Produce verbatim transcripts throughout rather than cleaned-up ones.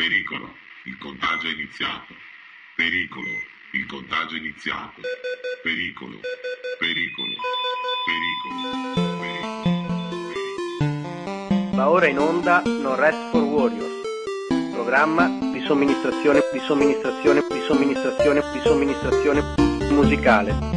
Pericolo, il contagio è iniziato. Pericolo, il contagio è iniziato. Pericolo, pericolo, pericolo, pericolo. Va ora in onda No Rest for Warriors, programma di somministrazione, di somministrazione, di somministrazione, di somministrazione musicale.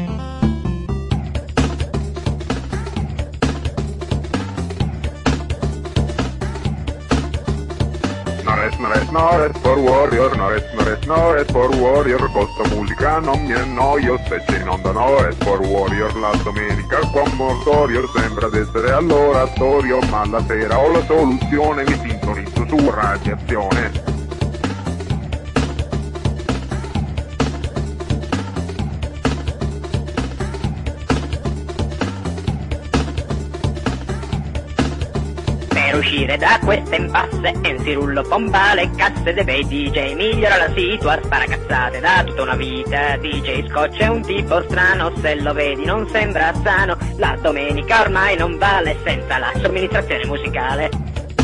No rest, no rest, no rest for warrior, no rest, no rest, no rest for warrior, con sta musica non mi annoio, se c'è in onda no rest for warrior, la domenica con Mortorior sembra d'essere all'oratorio, ma la sera ho la soluzione, mi sintonizzo su radiazione. Per uscire da queste impasse, Enzirullo pompa le casse dei bei D J, migliora la situa, spara cazzate da tutta una vita. D J Scotch è un tipo strano, se lo vedi non sembra sano, la domenica ormai non vale senza la somministrazione musicale.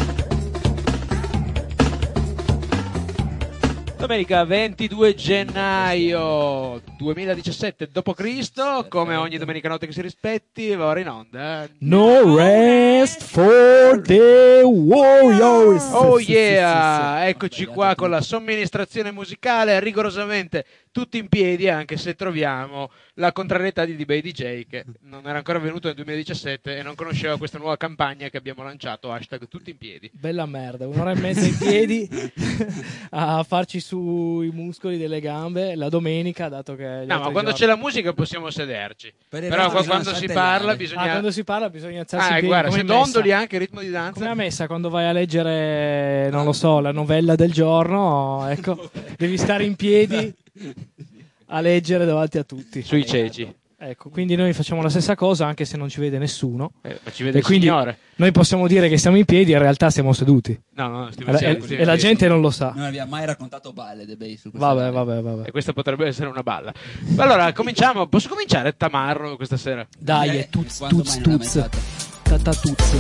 Domenica ventidue gennaio duemiladiciassette dopo Cristo, come ogni domenica notte che si rispetti, va ora in onda No Rest for the Warriors. Oh Sì, yeah, sì, sì, sì. eccoci qua con la somministrazione musicale, rigorosamente tutti in piedi, anche se troviamo la contrarietà di D-Bay D J che non era ancora venuto nel duemiladiciassette e non conosceva questa nuova campagna che abbiamo lanciato, hashtag tutti in piedi. Bella merda, un'ora e mezza in piedi a farci sui muscoli delle gambe la domenica, dato che No, ma quando giorni... c'è la musica possiamo sederci. Per il Però resto quando bisogna si saltellare. parla bisogna Ah, quando si parla bisogna alzarsi Ah, in piedi, guarda, come se messa. dondoli anche il ritmo di danza. Come a messa quando vai a leggere, non lo so, la novella del giorno, ecco, devi stare in piedi a leggere davanti a tutti. Sui ceci. Ecco, quindi noi facciamo la stessa cosa anche se non ci vede nessuno. Eh, ma ci vede E il quindi signore. noi possiamo dire che stiamo in piedi, in realtà siamo seduti. No, no, stiamo E, insieme, e- stiamo e la in piedi. gente non lo sa. Non abbiamo mai raccontato balle The Bay su questa Vabbè, radio. vabbè, vabbè. E questa potrebbe essere una balla. Allora, cominciamo. Posso cominciare Tamarro questa sera? Dai, Eh, è tuz, quando tuz, mai non l'ha tuz. mai fatto? Tata tuz.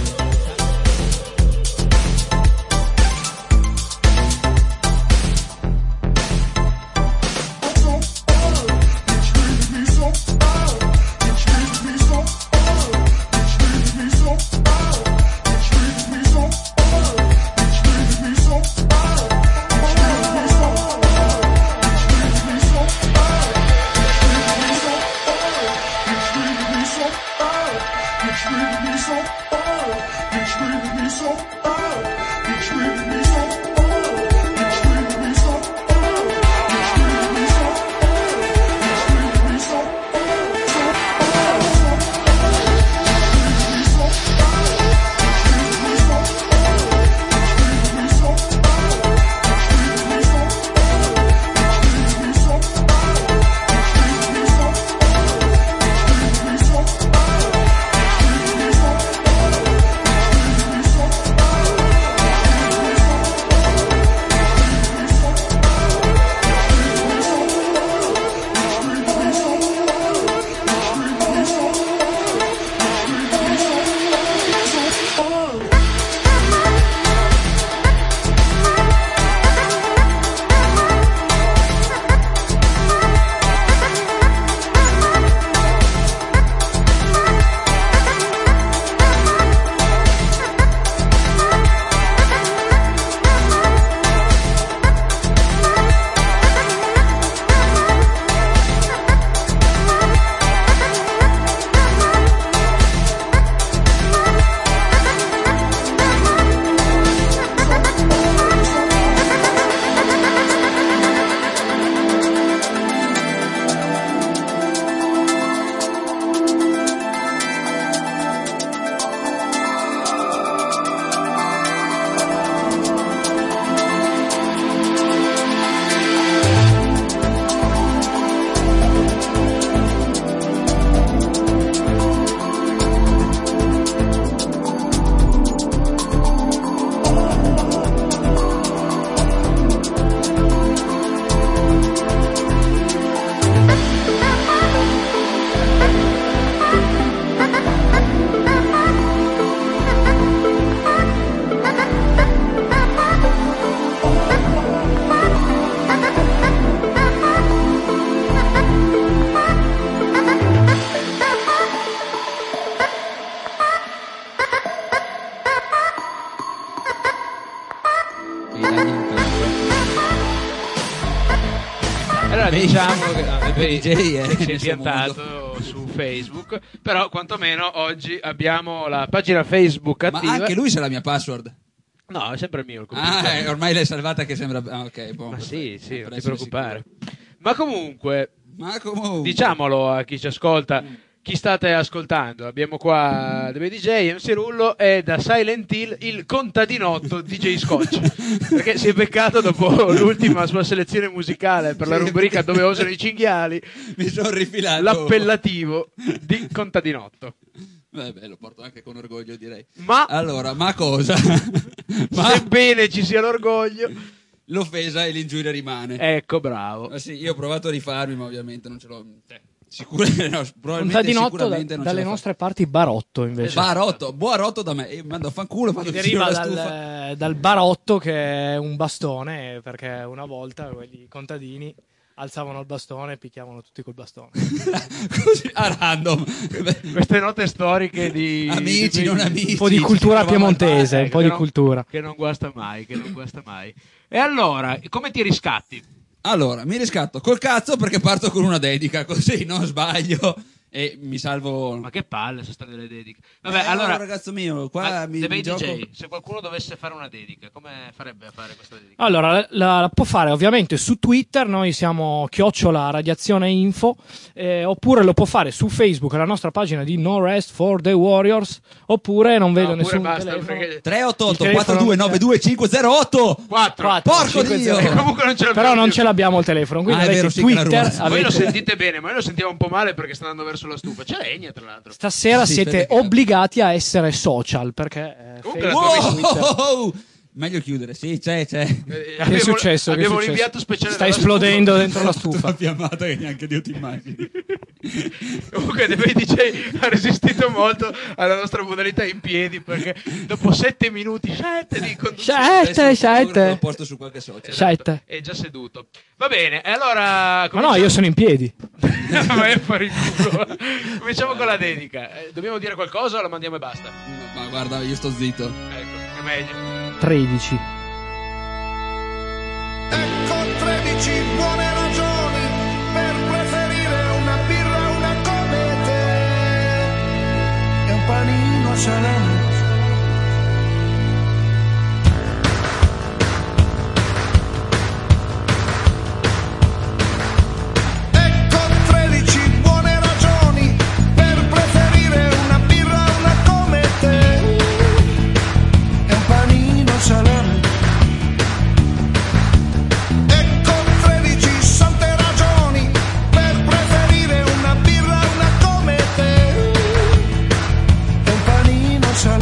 It's diciamo che no, The Bay D J è si è nel suo piantato su Facebook, però quantomeno oggi abbiamo la pagina Facebook Ma attiva. anche lui sa la mia password. No, è sempre il mio il computer. Ah, eh, ormai l'hai salvata che sembra... Ah, ok, buon, Ma sì, sì, non per ti essere preoccupare. sicuro. Ma comunque, Ma comunque... diciamolo a chi ci ascolta, chi state ascoltando. Abbiamo qua The Bay D J, M C Rullo e da Silent Hill il contadinotto D J Scotch. Perché si è beccato dopo l'ultima sua selezione musicale per la Sì, rubrica perché- Dove osano i cinghiali, Mi sono rifilato... l'appellativo di contadinotto. Beh, beh, lo porto anche con orgoglio, direi. Ma Allora, ma cosa? ma sebbene ci sia l'orgoglio, l'offesa e l'ingiuria rimane. ecco, bravo. Ma sì, io ho provato a rifarmi, ma ovviamente non ce l'ho... Cioè, sicuramente, no, probabilmente Contadinotto da- sicuramente non ce dalle l'ho nostre parti barotto invece. Esatto. Barotto, buarotto da me. E mando a fanculo, Che mando deriva vicino alla stufa. dal, dal barotto, che è un bastone, perché una volta quelli contadini alzavano il bastone e picchiavano tutti col bastone. Così, a random. Queste note storiche di Amici, di- non amici. Un po' di ci cultura trovavamo al piemontese, bar. un po' che di non- cultura. che non guasta mai, che non guasta mai. E allora, come ti riscatti? Allora, mi riscatto col cazzo perché parto con una dedica, così non sbaglio e mi salvo. Ma che palle sono state le dediche. Vabbè, Eh, allora, ragazzo mio, qua ma mi, The mi Bay gioco. D J, se qualcuno dovesse fare una dedica, come farebbe a fare questa dedica? Allora, la, la- la può fare ovviamente su Twitter, noi siamo chiocciola radiazione info, eh, oppure lo può fare su Facebook, la nostra pagina di No Rest for the Warriors, oppure non vedo No, pure nessun basta, telefono. perché- tre otto otto Il telefono quattro due nove due cinque zero otto. Quattro. Quattro. Porco cinque, Dio! zero. E comunque non ce l'abbiamo Però non più. ce l'abbiamo il telefono, quindi Ah, è avete vero, sì, che la Twitter, ruba. Voi lo avete... sentite bene, ma io lo sentivo un po' male perché sta andando verso la stufa. C'è legna, tra l'altro. Stasera Sì, siete perché- obbligati a essere social, perché eh, Comunque la Facebook- tua Twitter. Wow! Meglio chiudere, sì, c'è, c'è. Eh, Che è abbiamo- successo? Che è Abbiamo successo? l'inviato speciale. Sta dalla esplodendo stufa. dentro la stufa. Una fiammata che neanche Dio ti immagini. Comunque The Bay D J ha resistito molto alla nostra modalità in piedi perché dopo sette minuti sette di conduzione Sette, Adesso sette. Lo posto su qualche social. Sette. è già seduto. Va bene, e allora Ma no, io sono in piedi. Vai a fare il culo. Cominciamo con la dedica. Eh, dobbiamo dire qualcosa o la mandiamo e basta? Ma guarda, io sto zitto. Ecco, è meglio. tredici. Ecco tredici buone ragioni per preferire una birra, una come te e un panino salame. Ecco tredici buone ragioni per preferire una birra, una come te e un panino salame. Ecco tredici sante ragioni per preferire una birra, una come te e un panino salame.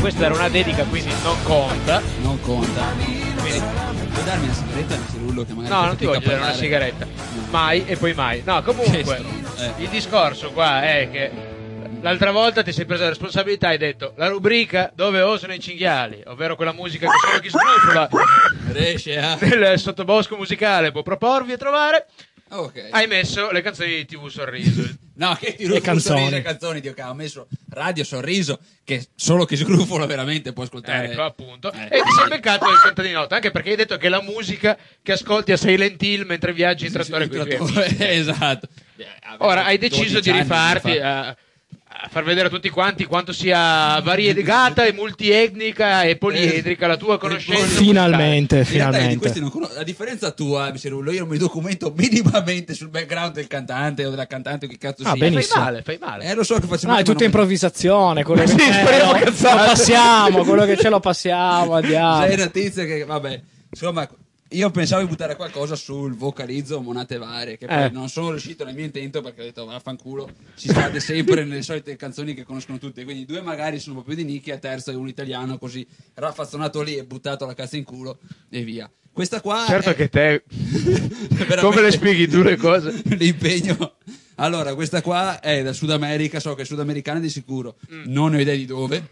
questa era una dedica, quindi non conta. Non conta. Quindi, puoi darmi una sigaretta, Cirullo, che magari No, non ti voglio dare una sigaretta. Mai e poi mai. No, comunque, eh. il discorso qua è che l'altra volta ti sei preso la responsabilità e hai detto la rubrica dove osano i cinghiali, ovvero quella musica che solo chi sgrufola riesce a... nel sottobosco musicale può proporvi e trovare. Ok. Hai messo le canzoni di T V Sorriso. No, che ti Le canzoni. Sorriso, le canzoni, Dio, che ho messo Radio Sorriso, che solo chi sgrufola veramente può ascoltare. Ecco, appunto. Eh. E ti sei beccato il conto di notte, anche perché hai detto che è la musica che ascolti a Silent Hill mentre viaggi in trattore con i tuoi amici. Esatto. Ora hai deciso di rifarti a, a far vedere a tutti quanti quanto sia variegata e multietnica e poliedrica la tua conoscenza. Finalmente, In realtà io di finalmente. questi non conosco. A differenza tua, Cirullo, io non mi documento minimamente sul background del cantante o della cantante o che cazzo Ah, sia. benissimo. Fai male, fai male. Eh, lo so che faccio No, male, è ma tutta non- improvvisazione, quello che Sì, c'è, speriamo lo, cazzate. lo passiamo, quello che ce lo passiamo, andiamo. Sei una tizia che, vabbè, insomma, io pensavo di buttare qualcosa sul vocalizzo Monate Varie, che poi Eh. non sono riuscito nel mio intento perché ho detto vaffanculo, si scade sempre nelle solite canzoni che conoscono tutte, quindi due magari sono un po' più di nicchia, terzo è un italiano così raffazzonato lì e buttato la cazzo in culo e via. Questa qua Certo è... che te veramente come le spieghi tu le cose? l'impegno. Allora, questa qua è da Sud America, so che è sudamericana di sicuro, non ho idea di dove,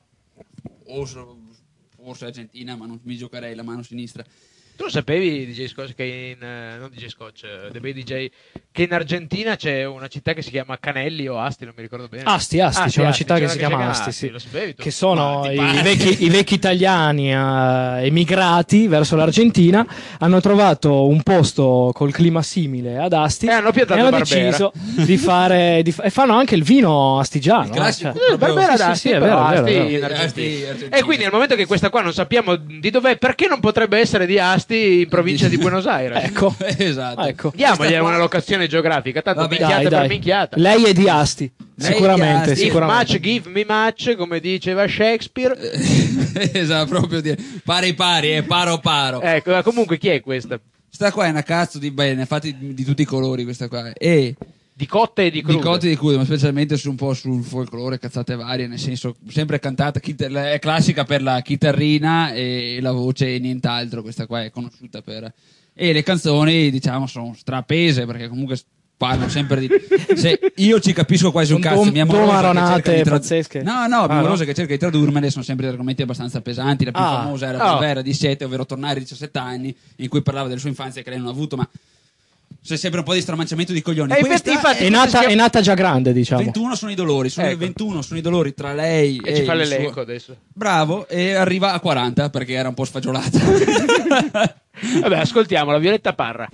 o so- forse Argentina, ma non mi giocherei la mano sinistra. Tu lo sapevi, D J Scotch, che in eh, non D J Scotch, eh, The Bay D J, che in Argentina c'è una città che si chiama Canelli o Asti, non mi ricordo bene. Asti, Asti, c'è una città c'è che si chiama Asti, sì. lo sapevi tu? Che sono Ma ti i pare? vecchi, i vecchi italiani eh, emigrati verso l'Argentina, hanno trovato un posto col clima simile ad Asti E hanno piantato e hanno Barbera. deciso di fare di fa- e fanno anche il vino astigiano. Il eh, classico. cioè. Eh, Barbera Sì, sì, d'Asti, sì, è però vero, è vero, Asti è vero. in Asti, Argentina. Argentina. E quindi nel momento che questa qua non sappiamo di dov'è, perché non potrebbe essere di Asti in provincia di Buenos Aires? Ecco. Esatto. Ecco. Diamogli Questa qua- una locazione geografica, tanto Vabbè, minchiata Dai, per dai. minchiata. Lei è di Asti, Lei è sicuramente, di Asti. If sicuramente. much, give me much, come diceva Shakespeare. Esatto, proprio dire pari pari e paro paro. Ecco, ma comunque chi è questa? Questa qua è una cazzo di bene, fatti di, di tutti i colori questa qua. E Di cotte e di di crude. cotte e di crude, ma specialmente su un po' sul folklore, cazzate varie, nel senso sempre cantata, chitar- è classica per la chitarrina e la voce e nient'altro, questa qua è conosciuta per... E le canzoni, diciamo, sono strapese, perché comunque parlano sempre di... Se io ci capisco quasi un Con cazzo, dom- mia morosa che domaronate cerca di trad- pazzesche. No, no, Ah, mia morosa no? che cerca di tradurmele, sono sempre argomenti abbastanza pesanti, la più Ah. famosa era Oh. Primavera di sette, ovvero Tornare a diciassette anni, in cui parlava della sua infanzia che lei non ha avuto, ma c'è sempre un po' di stramanciamento di coglioni. E Questa infatti- È nata, è nata già grande, diciamo. ventuno sono i dolori, sono Ecco. ventuno sono i dolori tra lei e, E ci fa il l'elenco suo- adesso. Bravo, e arriva a quaranta perché era un po' sfagiolata. Vabbè, ascoltiamo la Violetta Parra.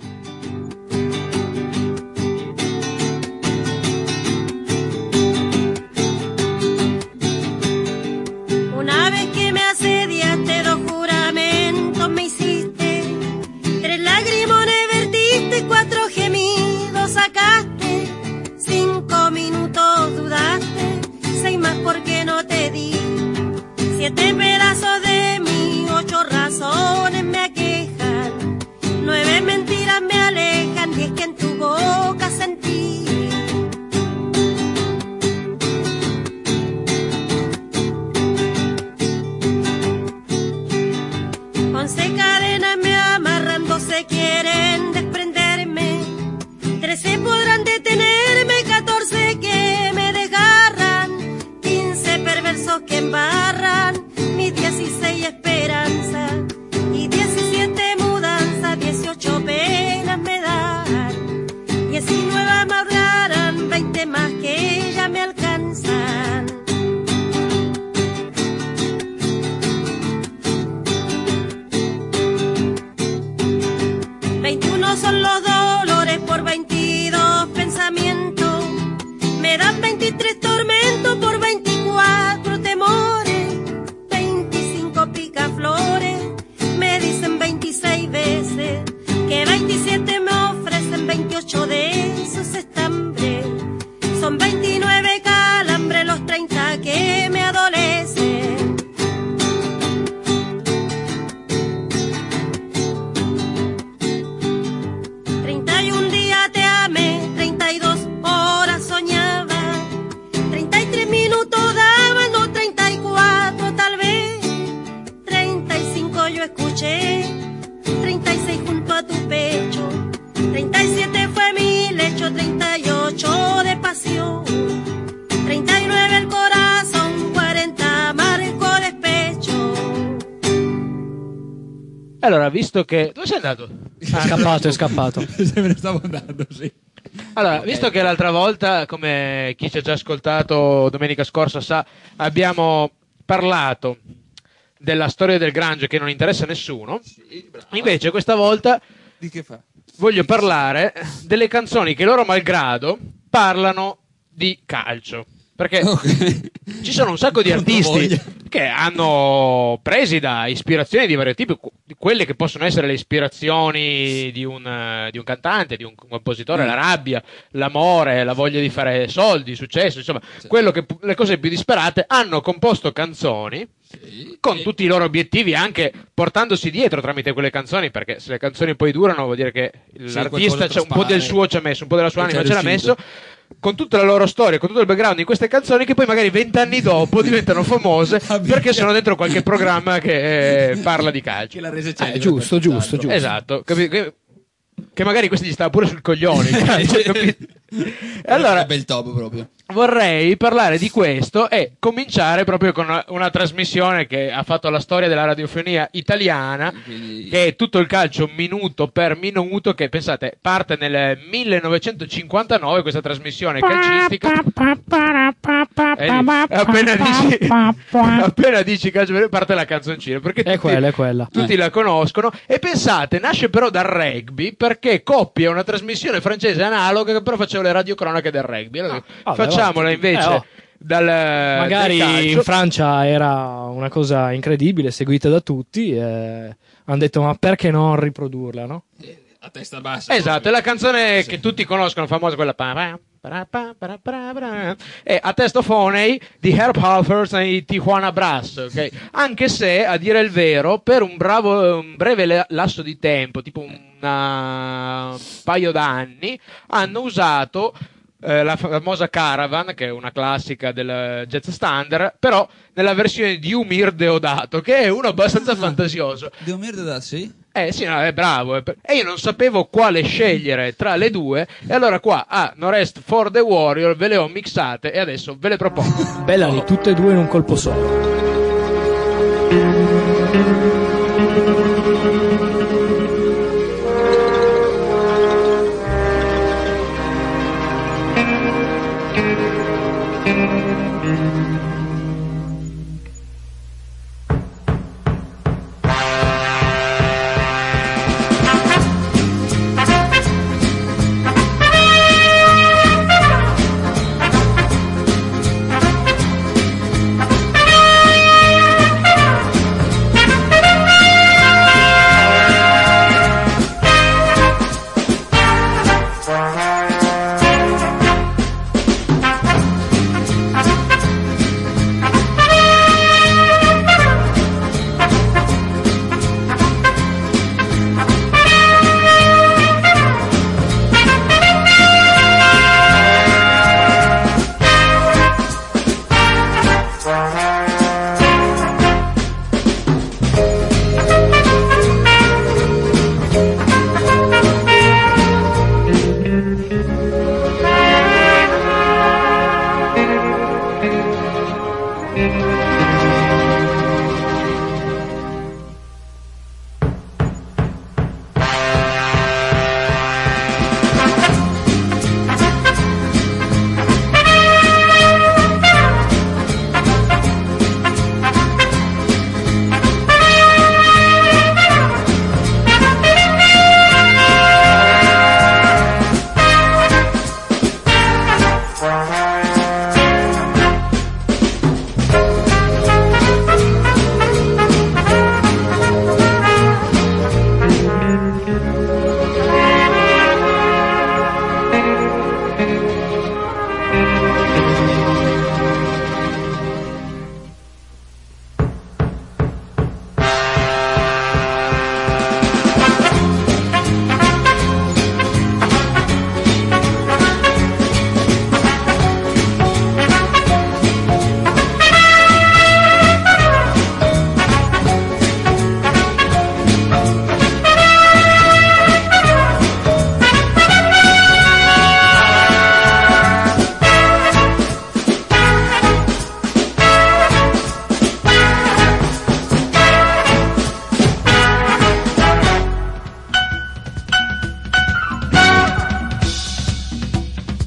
Una vez que me asediaste, dos juramentos me hiciste, tres lagrimones vertiste, cuatro gemidos sacaste, cinco minutos dudaste, seis más porque no te di, siete pedazos de mí, ocho razones me aquejan, nueve mentiras me alejan, diez que en tu boca sentí. Once cadenas me amarran, doce quieren desprenderme, trece podrán detenerme, catorce que me desgarran, quince perversos que embarran mi dieciséis esperanza y diecisiete mudanza, dieciocho penas me dan, diecinueve amargarán, veinte más que ya me alcanzan. veintiuno son los dolores por veintidós pensamientos, me dan veintitrés tormentos por veinticuatro temores, veinticinco picaflores, me dicen veintiséis veces, que veintisiete me ofrecen, veintiocho de esos estambres, son veintinueve calambres, los treinta que me adolecen. visto che... Dove sei andato? È scappato, è scappato. Se me ne stavo andando, sì. Allora, visto che l'altra volta, come chi ci ha già ascoltato domenica scorsa sa, abbiamo parlato della storia del grunge che non interessa a nessuno, invece questa volta Di che fa? voglio parlare delle canzoni che loro malgrado parlano di calcio. Perché Ok. ci sono un sacco di Quanto artisti voglia. che hanno presi da ispirazioni di vario tipo, di quelle che possono essere le ispirazioni di un, eh, di un cantante, di un compositore, Mm. la rabbia, l'amore, la voglia di fare soldi, successo, insomma, quello che, le cose più disperate, hanno composto canzoni Sì. con E- tutti i loro obiettivi, anche portandosi dietro tramite quelle canzoni, perché se le canzoni poi durano vuol dire che l'artista qualcosa c'è un po' del traspare. suo ci ha messo, un po' della sua E anima c'è ce l'ha riuscito. messo, con tutta la loro storia, con tutto il background di queste canzoni, che poi magari vent'anni dopo diventano famose perché sono dentro qualche programma che eh, parla di calcio. Che l'ha resa Eh, celebre, giusto, per giusto, giusto. Esatto, capi- che, che magari questi gli stava pure sul coglione. il calcio, capito? E allora È bel top proprio. vorrei parlare di questo e cominciare proprio con una, una trasmissione che ha fatto la storia della radiofonia italiana, Quindi- che è tutto il calcio minuto per minuto, che pensate parte nel millenovecentocinquantanove questa trasmissione calcistica. Eh, appena dici appena dici calcio per- parte la canzoncina, perché È tutti, quella, è quella. tutti Eh. la conoscono. E pensate, nasce però dal rugby, perché Coppia è una trasmissione francese analoga che però faceva le radiocronache del rugby. Allora, vabbè, facciamola vabbè. invece Eh, oh. dal, Magari dal calcio. in Francia era una cosa incredibile, seguita da tutti, e hanno detto ma perché non riprodurla, no? A testa bassa. Esatto, è la canzone che tutti conoscono, famosa, quella pa- pa- pa- pa- pa- pa- pa- è A Testo Phoney di Herb Halford e i Tijuana Brass, ok? Anche se, a dire il vero, per un, bravo, un breve le- lasso di tempo, tipo un paio d'anni, hanno usato eh, la famosa Caravan, che è una classica del jazz standard, però nella versione di Umir Deodato, che è uno abbastanza fantasioso. Devo merda da sì? Eh sì, no, è bravo. è per- E io non sapevo quale scegliere tra le due. E allora qua a No Rest for the Warrior ve le ho mixate e adesso ve le propongo. Bella lì, tutte e due in un colpo solo. Thank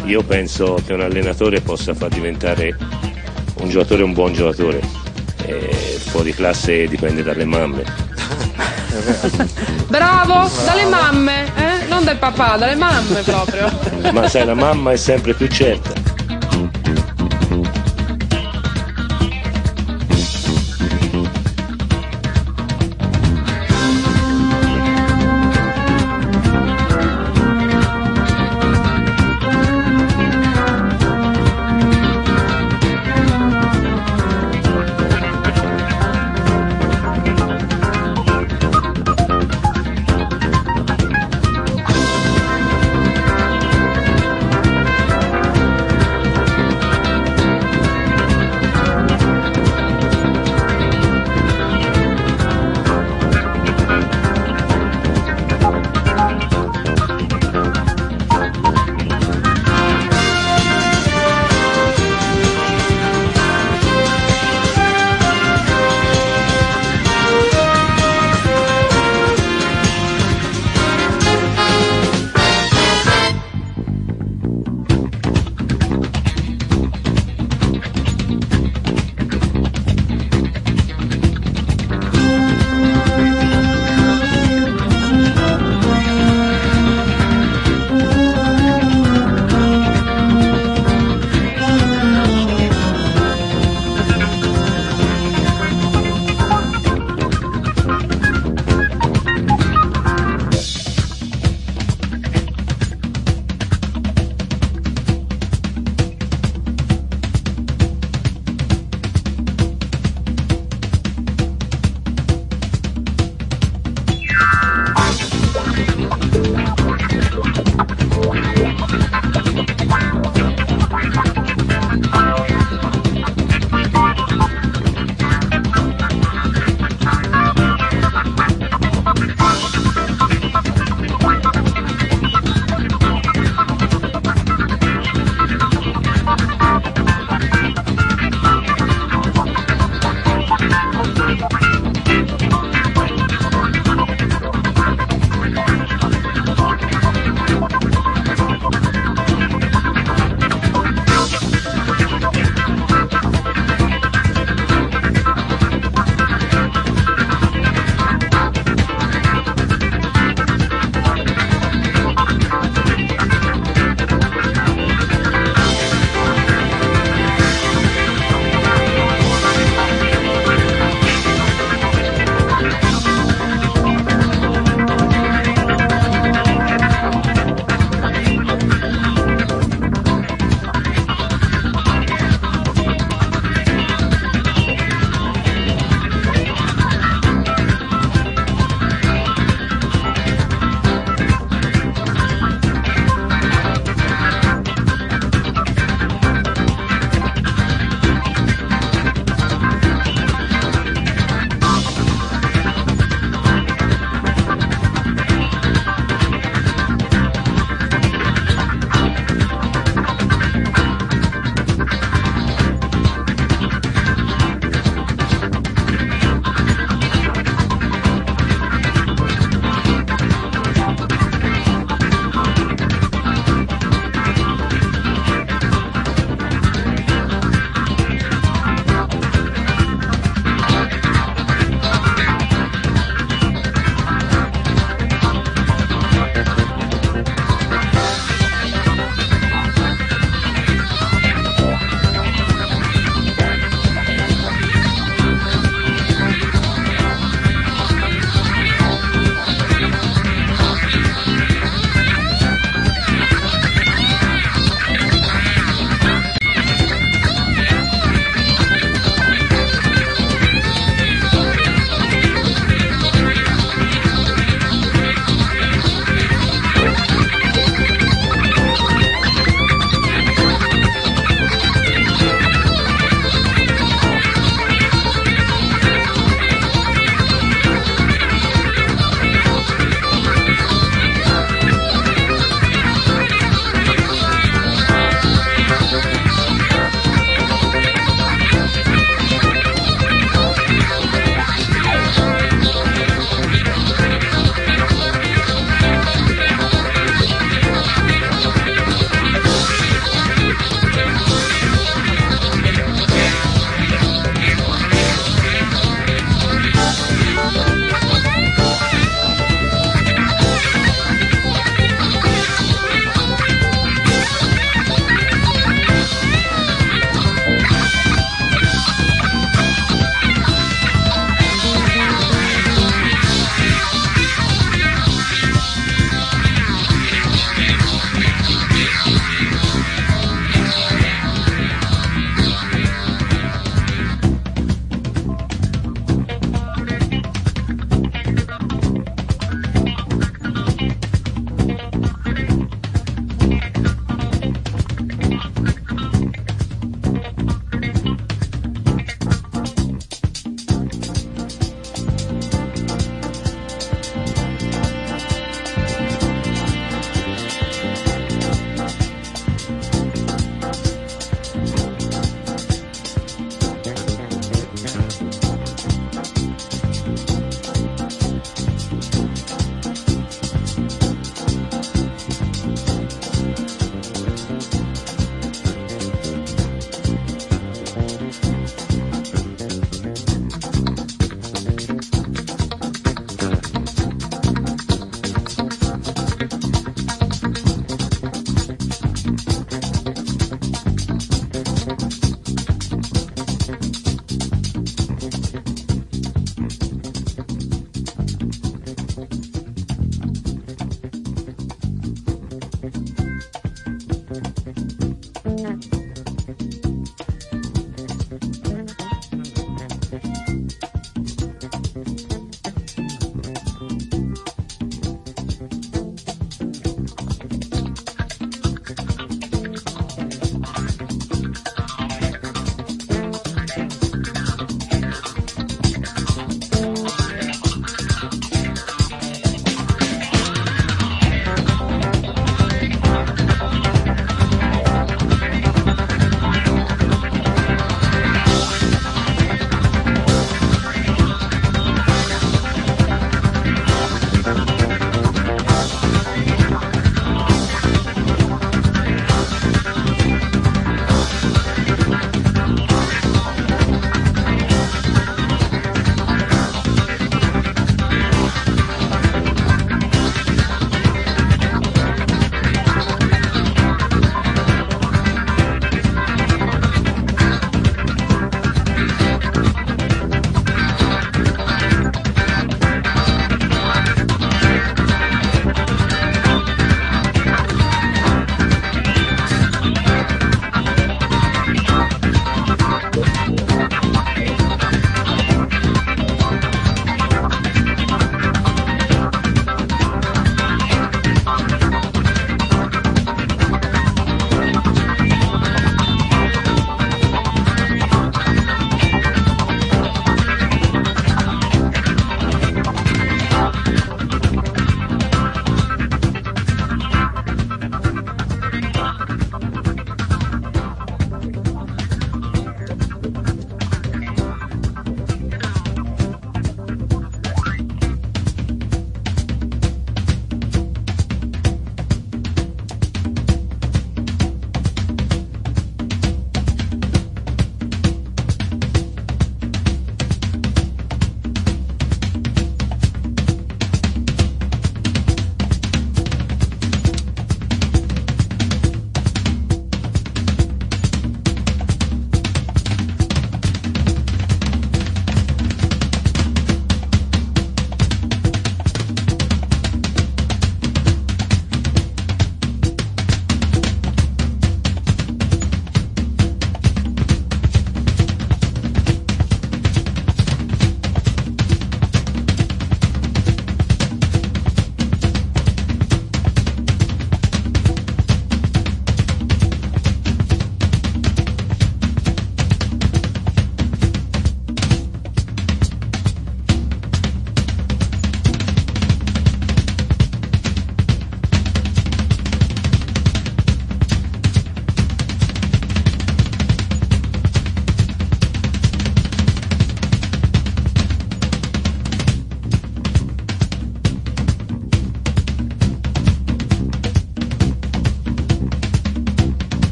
io penso che un allenatore possa far diventare un giocatore un buon giocatore. E fuori classe dipende dalle mamme. Bravo, dalle mamme, eh? Non dal papà, dalle mamme proprio. Ma sai, la mamma è sempre più certa.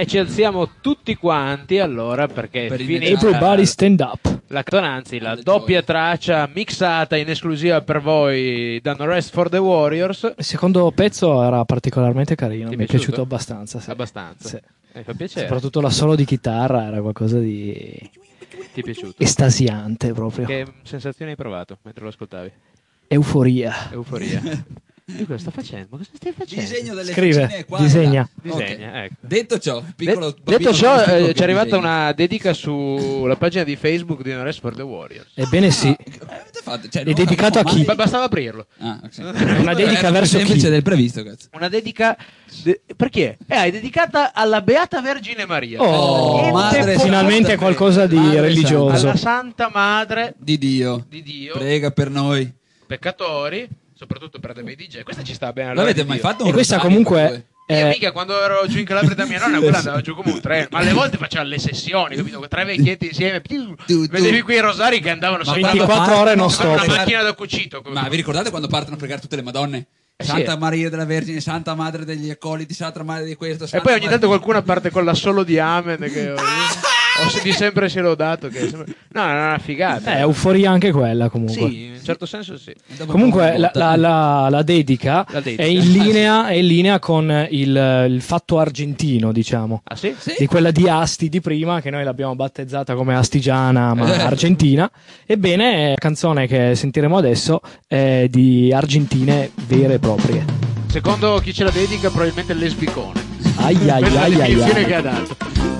E ci alziamo tutti quanti allora perché Per è finita Everybody stand up. la, anzi, la doppia traccia mixata in esclusiva per voi da No Rest for the Warriors. Il secondo pezzo era particolarmente carino, Ti è mi è piaciuto? piaciuto abbastanza. Sì. Abbastanza. Sì. Eh, fa piacere. Soprattutto l'assolo di chitarra era qualcosa di Ti è piaciuto? estasiante proprio. Che sensazioni hai provato mentre lo ascoltavi? Euforia. Euforia. Io cosa sto facendo? Ma cosa stai facendo? Disegno delle Scrive, fucine qua, disegna. là. Disegna, Ok. ecco. Detto ciò, piccolo De- bambino detto ciò, piccolo eh, che ci è arrivata disegna. una dedica sulla pagina di Facebook di No Rest for the Warriors. Ebbene sì. Ah, avete fatto? Cioè, È non dedicato a capisco chi? mai. Ba- bastava aprirlo. Ah, ok. Una dedica Era più verso chi? semplice del previsto, cazzo. Una dedica de- perché? Eh, è dedicata alla Beata Vergine Maria. Oh, E madre te- finalmente santa, qualcosa di madre religioso. alla Santa Madre Di Dio. di Dio, Prega per noi. peccatori, soprattutto per dei D J. Questa ci sta bene. allora, L'avete di mai Dio. fatto un E questa rosario comunque voi? Io è mica quando ero giù in Calabria da mia nonna, quella andava giù come un treno, ma alle volte faceva le sessioni, capito? Tre vecchietti insieme, più, Tu, tu. vedevi quei rosari che andavano Ma sopra ventiquattro ore non una stop. macchina da cucito. come- Ma vi ricordate quando partono a pregare tutte le Madonne? Eh, sì. Santa Maria della Vergine, Santa Madre degli Accoliti, Santa Madre di questo. E Santa poi ogni Madre- tanto qualcuno parte con l'assolo di Amen che ho, ho se- di sempre si è lodato che sembra- no, è una figata. è euforia anche quella comunque. sì, in un certo senso sì. Dopo Comunque una la, botta. la- la- la dedica, La dedica. è in linea, è in linea con il, il fatto argentino, diciamo. Ah sì? Di quella di Asti di prima, che noi l'abbiamo battezzata come Astigiana, ma Eh. argentina. Ebbene, la canzone che sentiremo adesso è di argentine vere e proprie. Secondo chi ce la dedica probabilmente il lesbicone. Ai ai Questa è la ai ai definizione ai. che ha dato.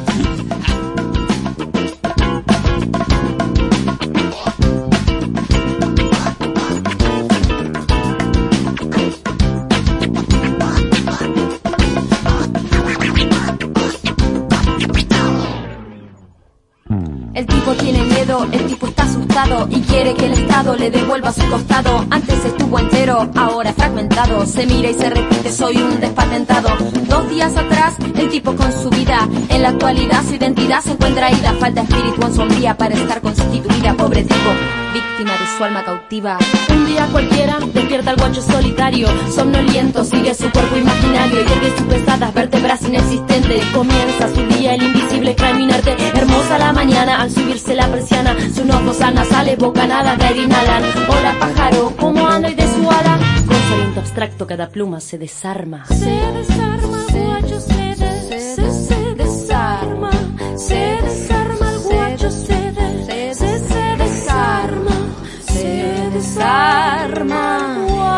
El tipo tiene miedo, el tipo está asustado y quiere que el Estado le devuelva su costado. Antes estuvo entero, ahora fragmentado. Se mira y se repite, soy un despatentado. Dos días atrás, el tipo con su vida. En la actualidad su identidad se encuentra ida. Falta espíritu en sombría para estar constituida. Pobre tipo, víctima de su alma cautiva. Un día cualquiera, despierta el guacho solitario. Somnoliento, sigue su cuerpo imaginario. Y ergue sus pesadas vértebras inexistentes. Comienza su día, el invisible caminarte. Hermosa la mañana, al subirse la persiana, sus nozos nasales, bocanadas de aire inhalan. Hola pájaro, ¿cómo anda y de su ala? Con sonido abstracto cada pluma se desarma. Se desarma el guacho, se, des, se, se desarma. Se desarma el guacho, se, des, se, se desarma. Se desarma,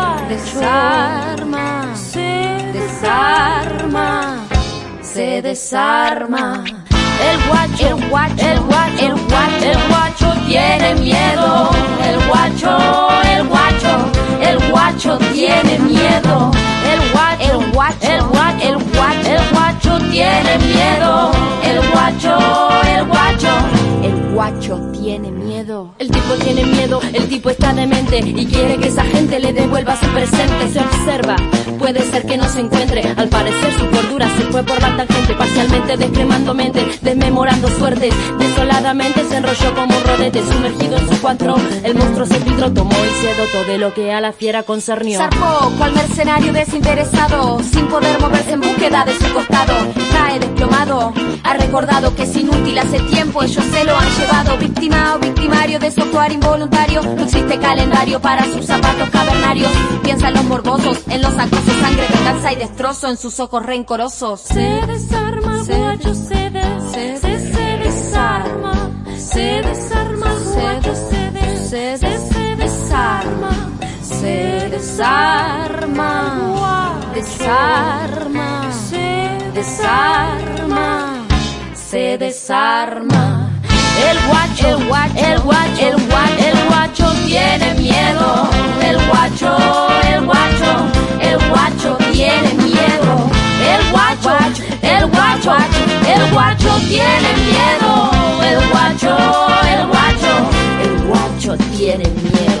desarma, se desarma, se desarma. El guacho, el guacho, el guacho, el guacho, el guacho tiene miedo. El guacho, el guacho, el guacho tiene miedo. El guacho, el guacho, el guacho, el guacho, el guacho tiene miedo. El guacho, el guacho, el guacho tiene miedo. El tipo tiene miedo, el tipo está demente y quiere que esa gente le devuelva su presente. Se observa, puede ser que no se encuentre. Al parecer su cordura se fue por la tangente, parcialmente descremando mente, desmemorando suertes. Desoladamente se enrolló como un rodete, sumergido en su cuatro. El monstruo se filtró, tomó y se dotó de lo que a la fiera concernió. Zarpó cual mercenario desinteresado, sin poder moverse en búsqueda de su costado. Cae desplomado, ha recordado que es inútil, hace tiempo ellos se lo han llevado. Víctima o victimario de su actuar involuntario, no existe calendario para sus zapatos cavernarios. Piensa en los morbosos, en los acosos, sangre, venganza y destrozo en sus ojos rencorosos. Se desarma el guacho, se, des, se, se, se desarma. Se desarma el guacho, se, des, se, se, se desarma. Se desarma, desarma, se desarma, se desarma. El guacho, el guacho, el guacho, el guacho, el guacho tiene miedo. El guacho, el guacho, el guacho tiene miedo. El guacho, el guacho, el guacho tiene miedo. El guacho, el guacho, el guacho tiene miedo.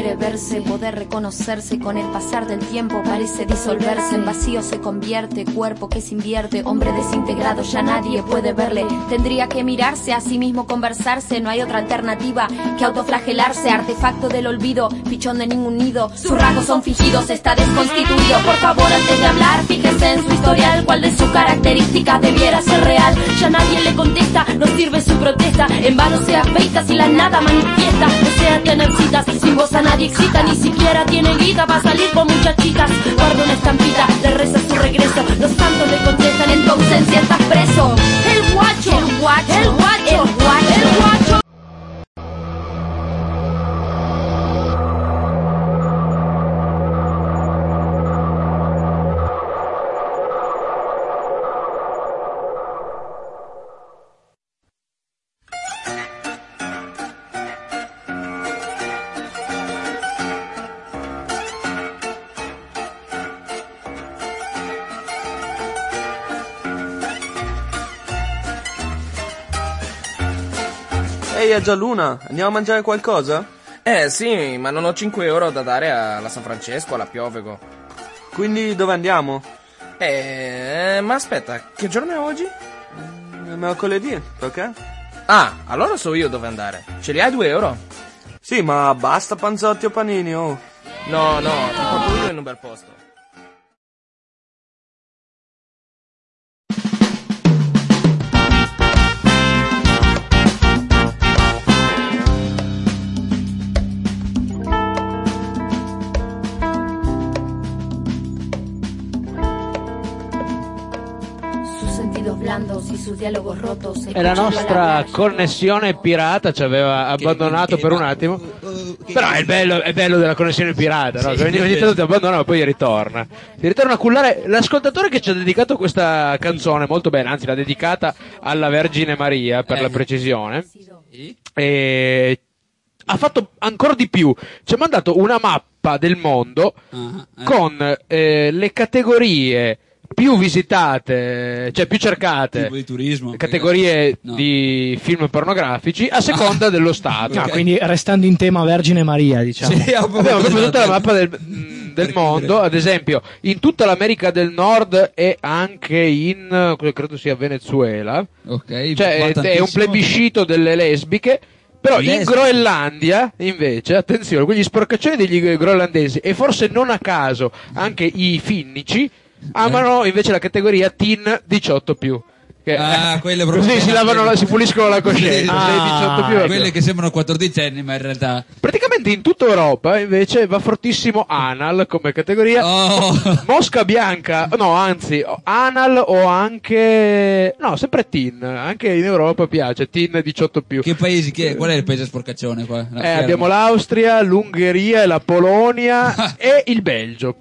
quiere verse, poder reconocerse. Con el pasar del tiempo parece disolverse. En vacío se convierte, cuerpo que se invierte. Hombre desintegrado, ya nadie puede verle. Tendría que mirarse a sí mismo, conversarse. No hay otra alternativa que autoflagelarse. Artefacto del olvido, pichón de ningún nido. Sus rasgos son fingidos, está desconstituido. Por favor, antes de hablar, fíjese en su historial. Cuál de sus características debiera ser real. Ya nadie le contesta, no sirve su protesta. En vano se afeita si la nada manifiesta. Desea tener citas, sin voz a nadie excita. Ni siquiera tiene guita para salir con muchachitas. Guarda una estampita, le reza su regreso. Los santos le contestan, en tu ausencia estás preso. El guacho, el guacho, el guacho, el guacho, el guacho. Ehi, a Gialluna, andiamo a mangiare qualcosa? Eh sì, ma non ho cinque euro da dare alla San Francesco, alla Piovego. Quindi dove andiamo? Eh, ma aspetta, che giorno è oggi? Eh, mercoledì, perché? Ah, allora so io dove andare. Ce li hai due euro? Sì, ma basta panzotti o panini, oh. No, no, ti porto io in un bel posto. Y sus diálogos rotos. E la nostra connessione pirata ci aveva abbandonato per un attimo. Però è il bello, è bello della connessione pirata, no? Che ogni, ogni tanto ti abbandona ma poi ritorna. Ti ritorna a cullare. L'ascoltatore che ci ha dedicato questa canzone, molto bene, anzi l'ha dedicata alla Vergine Maria, per la precisione. E ha fatto ancora di più. Ci ha mandato una mappa del mondo con eh, le categorie più visitate, cioè più cercate, tipo di turismo, categorie no. di film pornografici a seconda ah. dello stato. Ah, quindi restando in tema Vergine Maria, diciamo. Sì, abbiamo proprio tutta la mappa del, del mondo, ad esempio in tutta l'America del Nord e anche in, credo sia Venezuela, okay, cioè è, è un plebiscito delle lesbiche. Però lesbiche. In Groenlandia, invece, attenzione, quegli sporcaccioni degli groenlandesi, e forse non a caso anche i finnici, amano invece la categoria teen diciotto più. Che, ah, quelle così si lavano, si puliscono la coscienza. Ah, diciotto più quelle che sembrano quattordicenni, ma in realtà praticamente in tutta Europa invece va fortissimo anal come categoria. Oh. Mosca bianca, no, anzi, anal o anche no, sempre teen, anche in Europa piace teen diciotto più. Che paesi, che, qual è il paese sporcaccione qua? Eh, abbiamo l'Austria, l'Ungheria, la Polonia e il Belgio.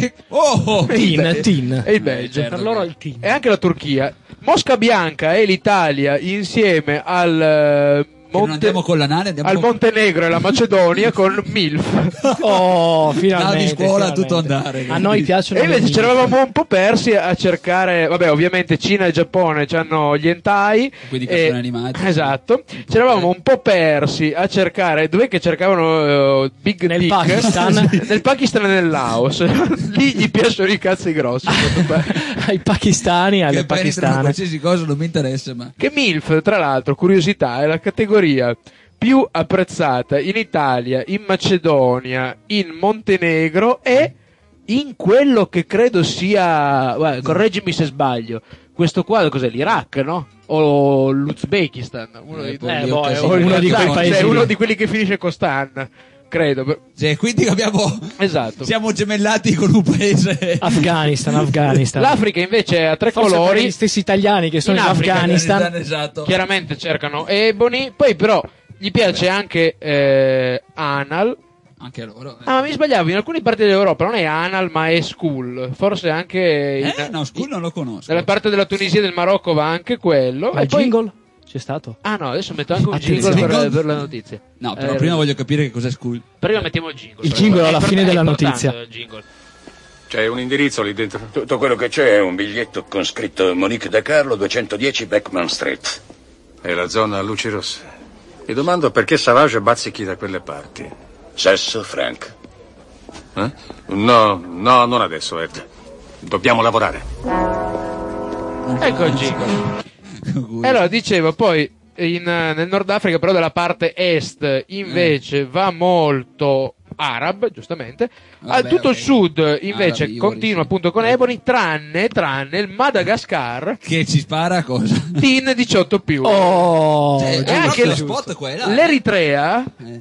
Oh, teen, teen. E il Belgio, eh, certo, per loro il teen. E anche la Turchia. Mosca bianca e l'Italia insieme al Monte... non andiamo con l'anale, andiamo al con... Montenegro e la Macedonia con MILF. Oh, finalmente. Di scuola finalmente. tutto andare. A noi piacciono. E invece ci eravamo un po' persi a cercare, vabbè, ovviamente Cina e Giappone hanno gli hentai. Quindi cartoni animati. Esatto. Ci eravamo un po' persi a cercare, dov'è che cercavano uh, Big nel Dick? Pakistan. Nel Pakistan e nel Laos. Lì gli piacciono i cazzi grossi. Ai pakistani, alle che pakistane. Qualsiasi cosa non mi interessa, ma che MILF, tra l'altro, curiosità, è la categoria più apprezzata in Italia, in Macedonia, in Montenegro e in quello che credo sia, guarda, correggimi se sbaglio, questo qua cos'è, l'Iraq, no? O l'Uzbekistan, uno, eh, di, eh, boh, è uno, uno di quei cioè, paesi, uno di quelli che finisce con Stan, credo. Cioè, quindi abbiamo esatto. Siamo gemellati con un paese Afghanistan, Afghanistan. L'Africa invece ha tre Forse colori. Gli stessi italiani che sono in, in Africa, Afghanistan. Afghanistan, esatto. Chiaramente cercano ebony, poi però gli piace anche eh, anal. Anche loro. Eh. Ah, ma mi sbagliavo, in alcune parti dell'Europa non è anal ma è school. Forse anche in, Eh, no, school non lo conosco. nella parte della Tunisia e del Marocco va anche quello. Ma e il poi... jingle? C'è stato? Ah no, adesso metto anche un Attenzione. jingle per, per la notizia. No, però Eh, prima voglio capire che cos'è school. Prima mettiamo il jingle. Il però. jingle È alla fine import- della è importante notizia. il jingle. C'è un indirizzo lì dentro. Tutto quello che c'è è un biglietto con scritto Monique De Carlo, duecentodieci Beckman Street. È la zona a luci rosse. Mi domando perché Savage bazzichi da quelle parti. Sesso, Frank? Eh? No, no, non adesso, Ed. Dobbiamo lavorare. Ecco il jingle. E allora dicevo, poi in, nel Nord Africa, però della parte est, invece va molto arab, giustamente. Vabbè, Al tutto ok. il sud invece Arabi, continua sì. appunto con Ebony, tranne, tranne il Madagascar, Che ci spara cosa? teen diciotto più. Oh, Cioè, E c'è anche proprio lo il- spot qua e là. L'Eritrea Eh.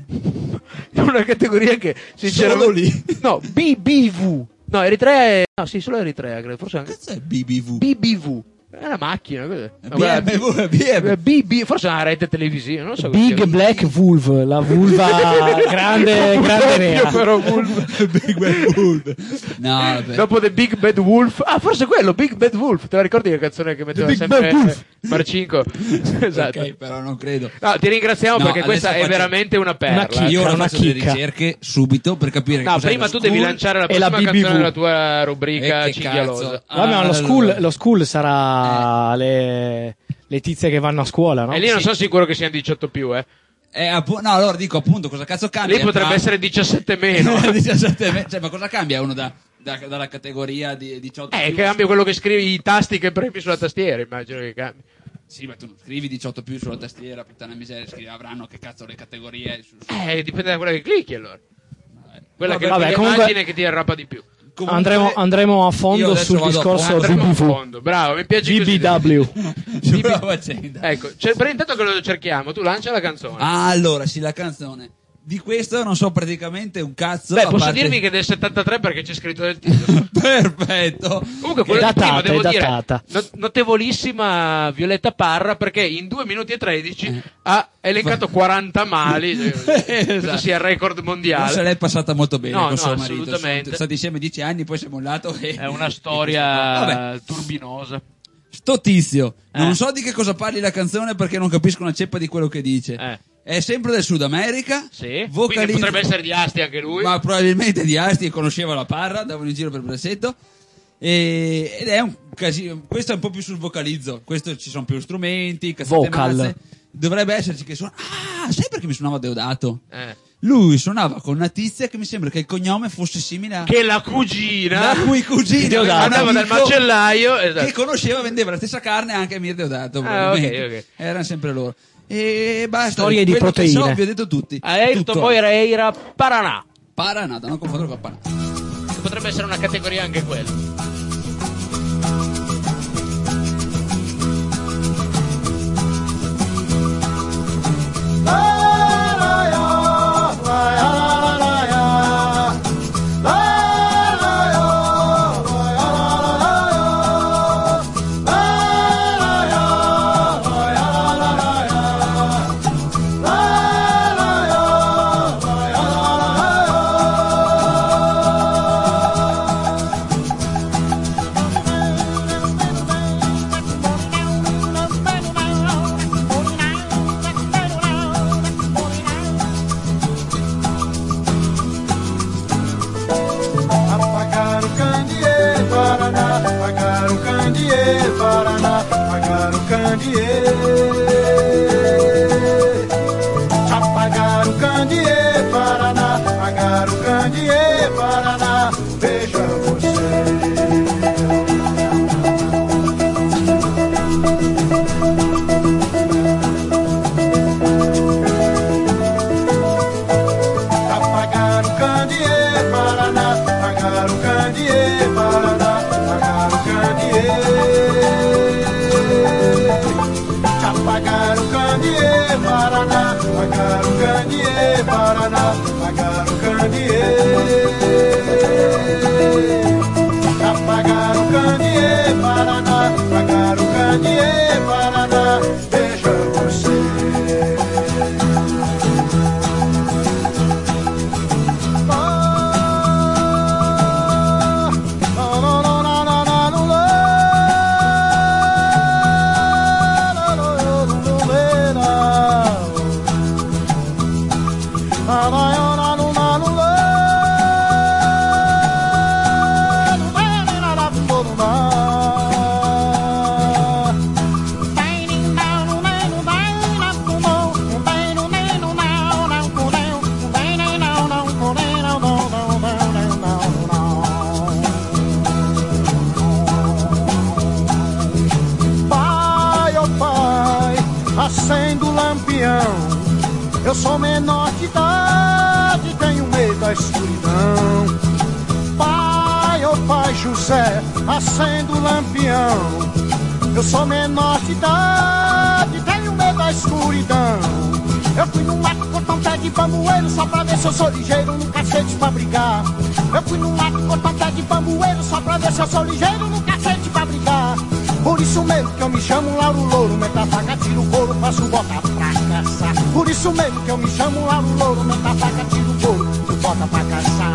è una categoria che sinceramente Solo lì. no, B B V. No, Eritrea è no, sì, solo Eritrea, credo, forse anche Cazzo è B B V? B B V. È una macchina, cos'è? No, B M W, B M W. B B, forse è una rete televisiva, non so. Big cos'è. Black Wolf, la vulva grande, grande nera. Però Wolf. Big Bad Wolf. No, vabbè. Dopo The Big Bad Wolf, ah, forse quello, Big Bad Wolf. Te la ricordi che canzone che metteva Big sempre Bad Wolf. Marcinko? Esatto. Ok, però non credo. No, ti ringraziamo No, perché questa è adesso faccio- veramente una perla. Una chicca. Io ora una faccio delle chicca. ricerche subito per capire No, cos'è prima lo tu devi school lanciare la e la prossima B B V. canzone della tua rubrica e che cinghialosa. cazzo. Vabbè, ma lo Ah, school, allora. lo school sarà le, le tizie che vanno a scuola, no? E lì non Sì. sono sicuro che siano diciotto più, eh. Eh, appu- no, allora dico appunto cosa cazzo cambia. Lì potrebbe tra- essere diciassette meno. diciassette me- cioè, ma cosa cambia uno da, da- dalla categoria di diciotto Eh, più? che cambia quello che scrivi, i tasti che premi sulla tastiera, immagino che cambi. Sì, ma tu non scrivi diciotto più sulla tastiera, puttana miseria, scrivi, avranno che cazzo le categorie su, su- Eh, dipende da quella che clicchi allora. Quella Vabbè, che vabbè, vabbè, comunque- immagine che ti arrappa di più. Comunque, Andremo, andremo a io fondo adesso sul vado a discorso fondo. Andremo a B B V. fondo. Bravo, mi piace B così. B W. sulla faccenda. Ecco, cioè, per intanto che lo cerchiamo, tu lancia la canzone. Ah, allora, sì, la canzone. Di questo non so praticamente un cazzo. Beh, a posso parte- dirvi che è del settantatré perché c'è scritto nel titolo. Perfetto. Comunque, quello È di prima, datata, devo è dire, datata. no- notevolissima Violetta Parra perché in due minuti e tredici Eh. ha elencato quaranta mali. Questo Esatto. sia il record Non mondiale. se l'è passata molto bene No, con no, suo marito. assolutamente. Sono stati insieme dieci anni, poi si è mollato. E... È una Vabbè. storia turbinosa. Sto tizio, Eh. non so di che cosa parli la canzone perché non capisco una ceppa di quello che dice. Eh. È sempre del Sud America. Sì. Quindi vocalizza- potrebbe essere di Asti anche lui. Ma probabilmente di Asti, conosceva la Parra, andavano in giro per Brassetto. E, ed è un casino. Questo è un po' più sul vocalizzo. Questo ci sono più strumenti, cazzate Vocal. mazze. Dovrebbe esserci che suona. Ah, sai perché mi suonava Deodato? Eh. Lui suonava con una tizia che mi sembra che il cognome fosse simile a. Che la cugina La cui cugina Deodato. aveva un andava dal amico macellaio, esatto. che conosceva, vendeva la stessa carne anche a Mir Deodato. Ah, probabilmente. ok, ok. Erano sempre loro. E basta. Storie di Quello che proteine. so, vi ho detto tutti. Ayrton Tutto. Moreira Paraná. Paraná, da non confondere con Paraná. Che potrebbe essere una categoria anche quella. Apagar o candeeiro, Paraná, apagar o candeeiro, Paraná, apagar o candeeiro. Apagar o candeeiro, Paraná, apagar o candeeiro, Paraná, veja você. Apagar o candeeiro, Paraná, apagar o candeeiro, Paraná, apagar o candeeiro. Apagar o candeeiro, Paraná, apagar o candeeiro, Paraná, apagar o candeeiro. Apagar o candeeiro, Paraná, apagar o candeeiro, Paraná, veja você. Eu sou menor de idade, tenho medo da escuridão. Pai, ô pai José, acendo o lampião. Eu sou menor de idade, tenho medo da escuridão. Eu fui no mato cortar um pé de bambueiro só pra ver se eu sou ligeiro no cacete pra brigar. Eu fui no mato cortar um pé de bambueiro só pra ver se eu sou ligeiro no cacete pra brigar. Por isso mesmo que eu me chamo Lauro Louro, meta a faca, tiro o couro, faço bota pra caçar. Por isso mesmo que eu me chamo Lauro Louro, meta a faca, tiro o couro, faço bota pra caçar.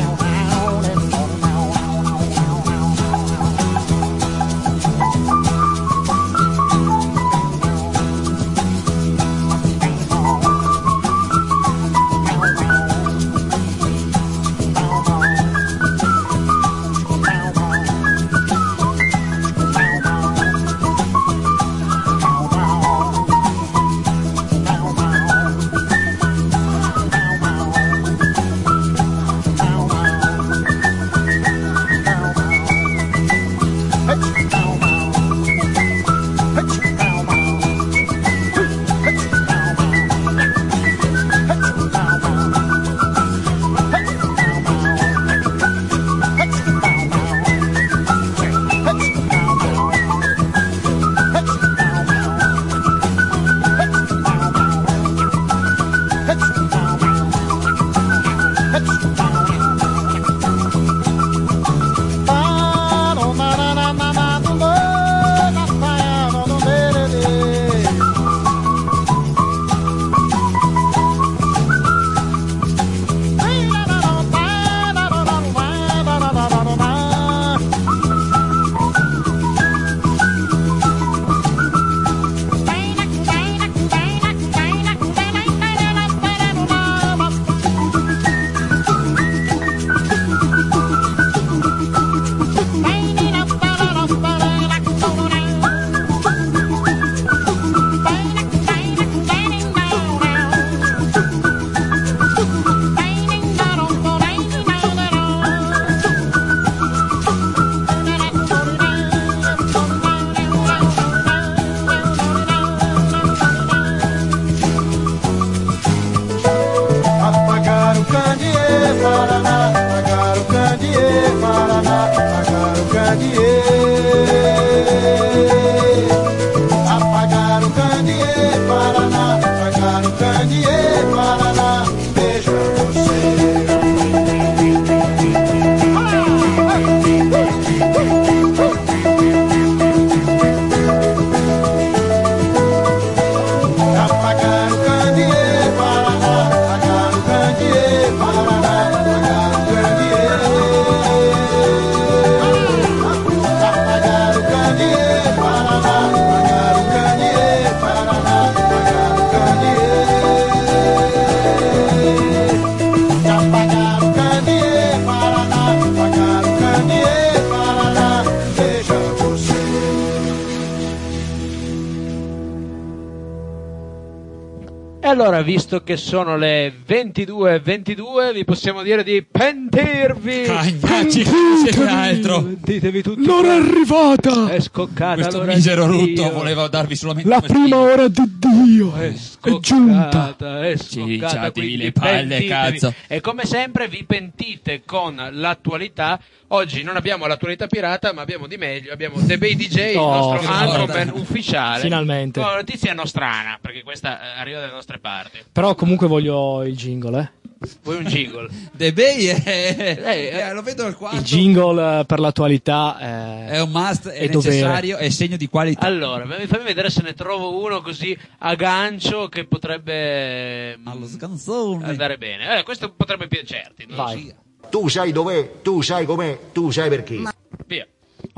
Allora, visto che sono le ventidue e ventidue, vi possiamo dire di pentirvi. Cagnacci, che altro. Pentitevi tutti. L'ora è arrivata. È scoccata Questo l'ora misero di rutto Dio. voleva darvi solamente La questi- prima ora di Dio È è giunta. scoccata, è scoccata, Cicciatevi quindi le palle, pentitevi. cazzo. E come sempre vi pentite con l'attualità. Oggi non abbiamo l'attualità pirata, ma abbiamo di meglio. Abbiamo The Bay D J, il Oh, nostro che Androman merda. ufficiale. Finalmente. Con una notizia nostrana, perché questa eh, arriva dalle nostre parti. Però comunque voglio il jingle, eh. Vuoi un jingle? The Bay è... Eh, eh, lo vedo al quarto. Il jingle eh, per l'attualità eh, È un must, è, è dovere. necessario, è segno di qualità. Allora, fammi vedere se ne trovo uno così a gancio che potrebbe mm, Allo scanzone. andare bene. Allora, questo potrebbe piacerti. Non lo Vai. so. Tu sai dov'è, tu sai com'è, tu sai perché. Via.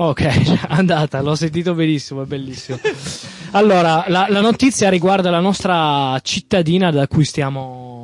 Ok, andata, l'ho sentito benissimo, è bellissimo. Allora, la, la notizia riguarda la nostra cittadina da cui stiamo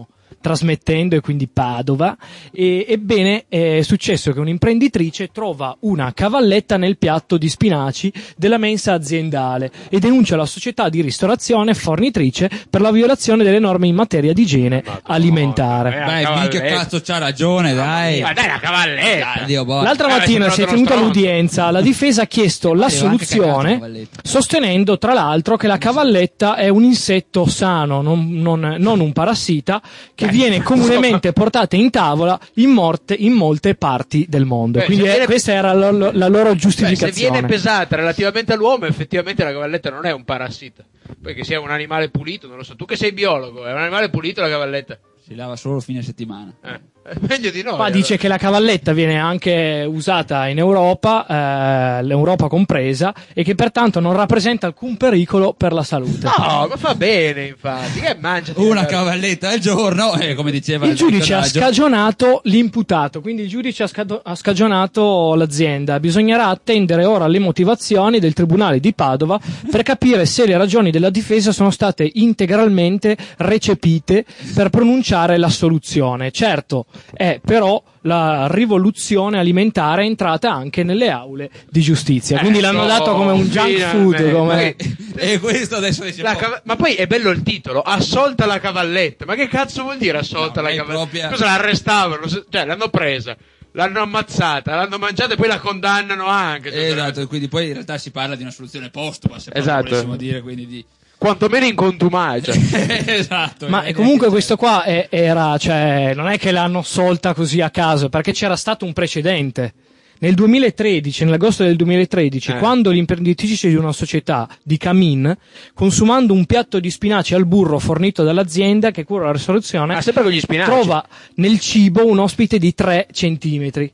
trasmettendo, e quindi Padova. E, ebbene, è successo che un'imprenditrice trova una cavalletta nel piatto di spinaci della mensa aziendale e denuncia la società di ristorazione fornitrice per la violazione delle norme in materia di igiene alimentare. Beh, mica cazzo c'ha ragione, dai. Ma dai, la cavalletta. Dio, boh. L'altra mattina si è tenuta l'udienza, la difesa ha chiesto la soluzione, sostenendo tra l'altro che la cavalletta è un insetto sano, non, non, non un parassita, che viene comunemente portata in tavola in, morte, in molte parti del mondo. Beh, Quindi se è, viene- questa era la, la loro Beh, giustificazione. se viene pesata relativamente all'uomo, effettivamente la cavalletta non è un parassita. Poi che sia un animale pulito, non lo so. Tu che sei biologo, è un animale pulito la cavalletta? Si lava solo fine settimana. Eh, è meglio di no. Qua eh, dice che la cavalletta viene anche usata in Europa, eh, l'Europa compresa, e che pertanto non rappresenta alcun pericolo per la salute. No, ma fa bene, infatti. Che mangiati Una cavalletta al giorno, eh, come diceva Il giudice ha personaggio. scagionato l'imputato, quindi il giudice ha, scado- ha scagionato l'azienda. Bisognerà attendere ora le motivazioni del Tribunale di Padova per capire se le ragioni della difesa sono state integralmente recepite per pronunciare l'assoluzione. Certo, è però la rivoluzione alimentare è entrata anche nelle aule di giustizia, quindi Eh, l'hanno so, dato come un junk food, finalmente. come... E questo adesso dice La boh, cava- ma poi è bello il titolo, assolta la cavalletta. Ma che cazzo vuol dire assolta No, la è cavalletta? propria- Cosa la arrestavano? Se- Cioè, l'hanno presa, l'hanno ammazzata, l'hanno mangiata e poi la condannano anche. Cioè, esatto, e quindi poi in realtà si parla di una soluzione postuma, se proprio Esatto. volessimo dire, quindi di quantomeno in contumacia. esatto. Ma eh, comunque che questo qua è- era, cioè, non è che l'hanno solta così a caso, perché c'era stato un precedente. Nel duemilatredici, nell'agosto del duemilatredici, Eh. quando l'imprenditrice di una società di Camin, consumando un piatto di spinaci al burro fornito dall'azienda che cura la ristorazione, Ah, sempre con gli spinaci. trova nel cibo un ospite di tre centimetri.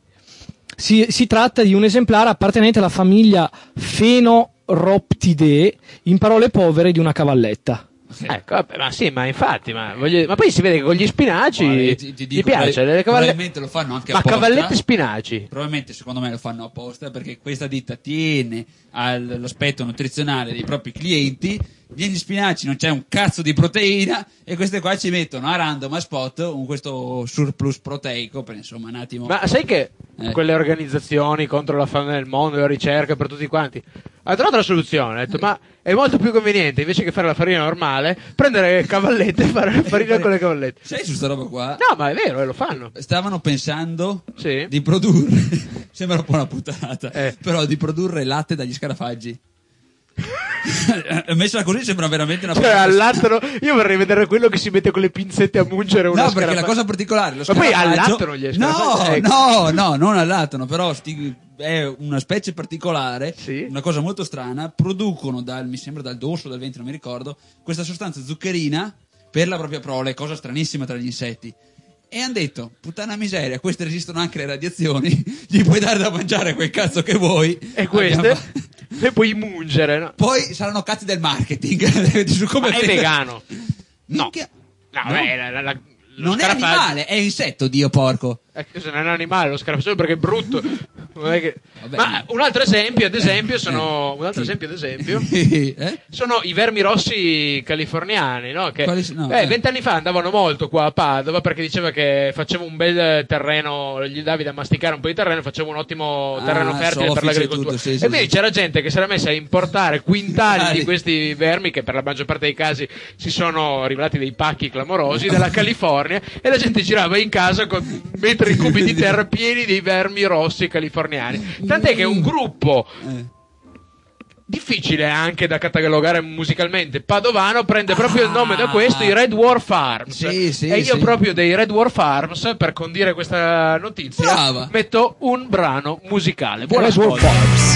Si, si tratta di un esemplare appartenente alla famiglia Pheneroptidae, in parole povere di una cavalletta. Ecco, vabbè, ma sì, ma infatti, ma, voglio- ma poi si vede che con gli spinaci Guarda, ti- ti gli dico, piace, proba- le cavalle- probabilmente lo fanno anche ma apposta. cavallette e spinaci. Probabilmente secondo me lo fanno apposta perché questa ditta tiene all'aspetto nutrizionale dei propri clienti. Negli spinaci non c'è un cazzo di proteina e queste qua ci mettono a random, a spot, un, questo surplus proteico per insomma un attimo. Ma sai che Eh. quelle organizzazioni contro la fame nel mondo, la ricerca per tutti quanti, ha trovato la soluzione, ha detto ma è molto più conveniente invece che fare la farina normale, prendere cavallette e fare la farina con le cavallette. Sai su sta roba qua? No, ma è vero, eh, lo fanno. Stavano pensando Sì. di produrre, sembra un po' una puttanata, Eh. però di produrre latte dagli scarafaggi. Messa così sembra veramente una Cioè, cosa- allattano. Io vorrei vedere quello che si mette con le pinzette a mungere una No, perché scarafa- la cosa particolare, lo Ma poi scarafaggio- allattano gli No, scarafaggi? Ecco. no, no, non allattano, però sti- è una specie particolare, una cosa molto strana, producono dal, mi sembra dal dorso, dal ventre, non mi ricordo, questa sostanza zuccherina per la propria prole, cosa stranissima tra gli insetti. E hanno detto, puttana miseria, queste resistono anche alle radiazioni, gli puoi dare da mangiare quel cazzo che vuoi. E queste? Abbiamo- Le puoi mungere, no? Poi saranno cazzi del marketing. Su come Ma è vegano? No. Minchia. No, No. beh, la- la- la- lo Non è scarafaggio- animale, è insetto, dio porco. Eh, cosa, non è un animale lo scarafaggio perché è brutto. Non è che- Vabbè, Ma un altro esempio, ad esempio, sono un altro esempio, ad esempio, Eh? sono i vermi rossi californiani, no? Che Quali sono? eh, Eh. vent'anni fa andavano molto qua a Padova perché diceva che faceva un bel terreno, gli davi da masticare un po' di terreno, faceva un ottimo Ah, terreno fertile per soffice l'agricoltura. tutto, sì, sì, e quindi sì. c'era gente che si era messa a importare quintali Ah, di sì. questi vermi che per la maggior parte dei casi si sono rivelati dei pacchi clamorosi dalla California e la gente girava in casa con metri cubi di terra pieni di vermi rossi californiani. Tant'è che un gruppo Eh. difficile anche da catalogare musicalmente padovano prende proprio il nome da questo, i Red War Farms. Sì, sì, e io sì. proprio dei Red War Farms, per condire questa notizia, Brava. metto un brano musicale. Buon Red War ascolto. Farms.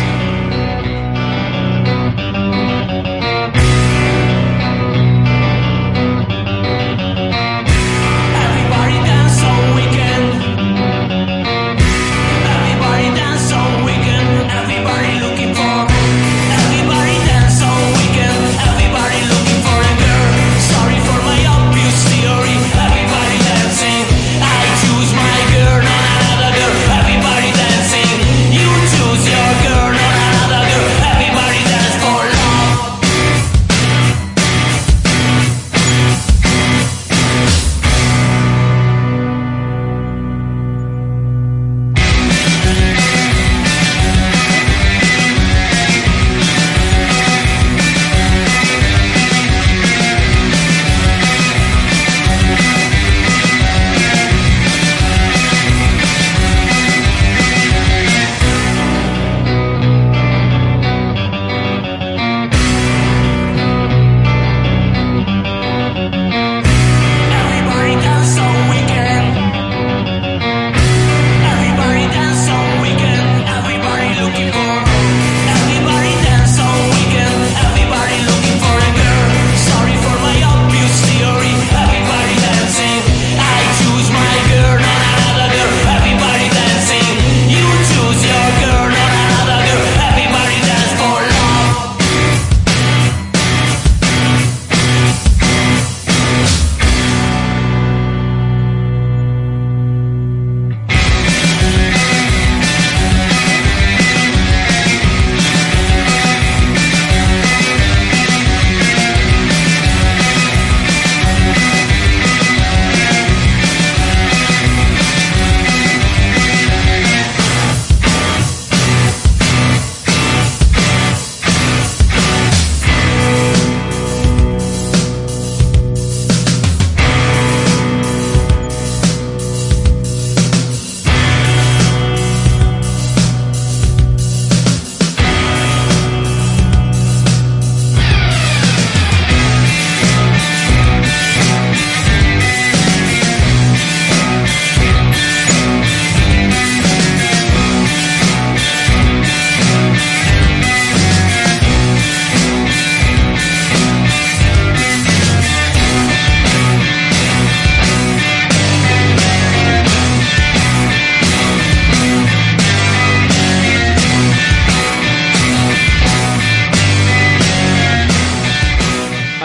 Everybody dance all weekend. Everybody dance all weekend. Everybody looking for. Everybody dance all weekend. Everybody looking for a girl. Sorry for my obvious theory. Everybody dancing. I choose my girl, not another girl. Everybody dancing. You choose your girl, not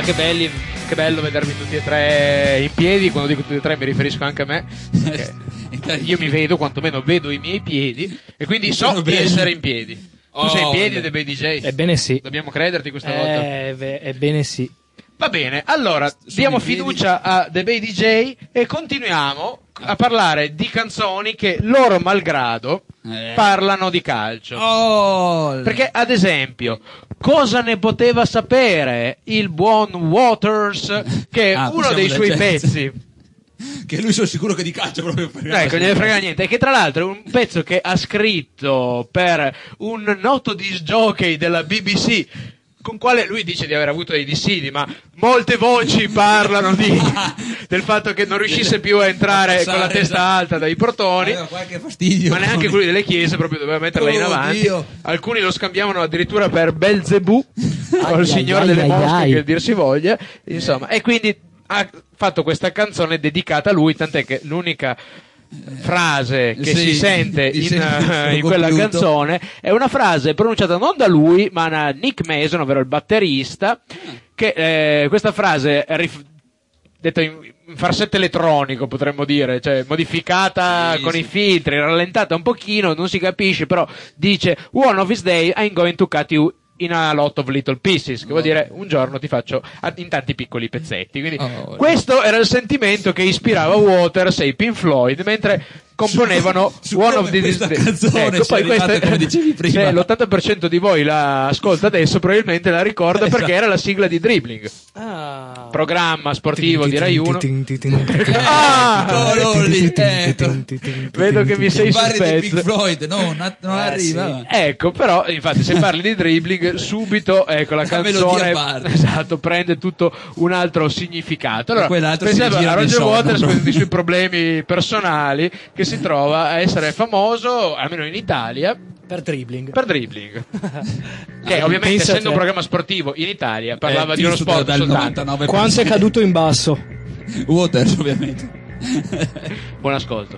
che belli, che bello vedervi tutti e tre in piedi. Quando dico tutti e tre mi riferisco anche a me, perché io mi vedo, quantomeno vedo i miei piedi, e quindi so Sono di belli. essere in piedi. Tu Oh, sei in piedi beh. The Bay D J? Ebbene sì. Dobbiamo crederti questa Eh, volta? ve- ebbene sì. Va bene, allora diamo in piedi. fiducia a The Bay D J e continuiamo a parlare di canzoni che loro malgrado Eh. parlano di calcio. Oh, Perché, ad esempio, cosa ne poteva sapere il buon Waters che Ah, uno possiamo dei suoi leggere. pezzi, che lui sono sicuro che di calcio proprio ecco, non ne frega niente, e che tra l'altro è un pezzo che ha scritto per un noto disc jockey della B B C, con quale lui dice di aver avuto dei dissidi, ma molte voci parlano di, del fatto che non riuscisse più a entrare A passare, con la testa esatto. alta dai portoni. Aveva qualche fastidio. Ma neanche quelli delle chiese proprio doveva metterla in Oh, avanti. Dio. Alcuni lo scambiavano addirittura per Belzebù o Ai, il signore ai, delle ai, mosche, ai. che dir si voglia, insomma. E quindi ha fatto questa canzone dedicata a lui, tant'è che l'unica frase che Sì, si sente di in, sempre eh, in quella compiuto. canzone è una frase pronunciata non da lui ma da Nick Mason, ovvero il batterista, che eh, questa frase è rif- detta in, in farsette elettronico, potremmo dire, cioè modificata Sì, con sì. i filtri, rallentata un pochino, non si capisce, però dice one of these days I'm going to cut you in a lot of little pieces, che vuol dire un giorno ti faccio a- in tanti piccoli pezzetti. Quindi Oh, questo era il sentimento che ispirava Waters e i Pink Floyd mentre componevano su One come of these questa days. canzone Ecco, sia poi arrivata, questa- come dicevi prima. se l'ottanta per cento di voi la ascolta adesso probabilmente la ricorda Esatto. perché era la sigla di Dribbling, Ah. programma sportivo di Rai uno. Ah! Ah! Eccolo lì, ecco. Vedo che mi sei sul Parli di Pink pezzo. Floyd, no, non, non Eh, arriva. Ecco, però, infatti, se parli di Dribbling, subito, ecco, la La melodia canzone, parte. esatto, prende tutto un altro significato. Allora, E quell'altro si pensate gira a nel Roger sonno, Waters proprio. con i suoi problemi personali, che si trova a essere famoso, almeno in Italia, Per dribbling. per Dribbling. Che Ah, ovviamente, pensa essendo te. un programma sportivo in Italia, parlava Eh, di uno giusto, sport dal soltanto. novantanove per cento. Quanto è caduto in basso? Waters, ovviamente. Buon ascolto.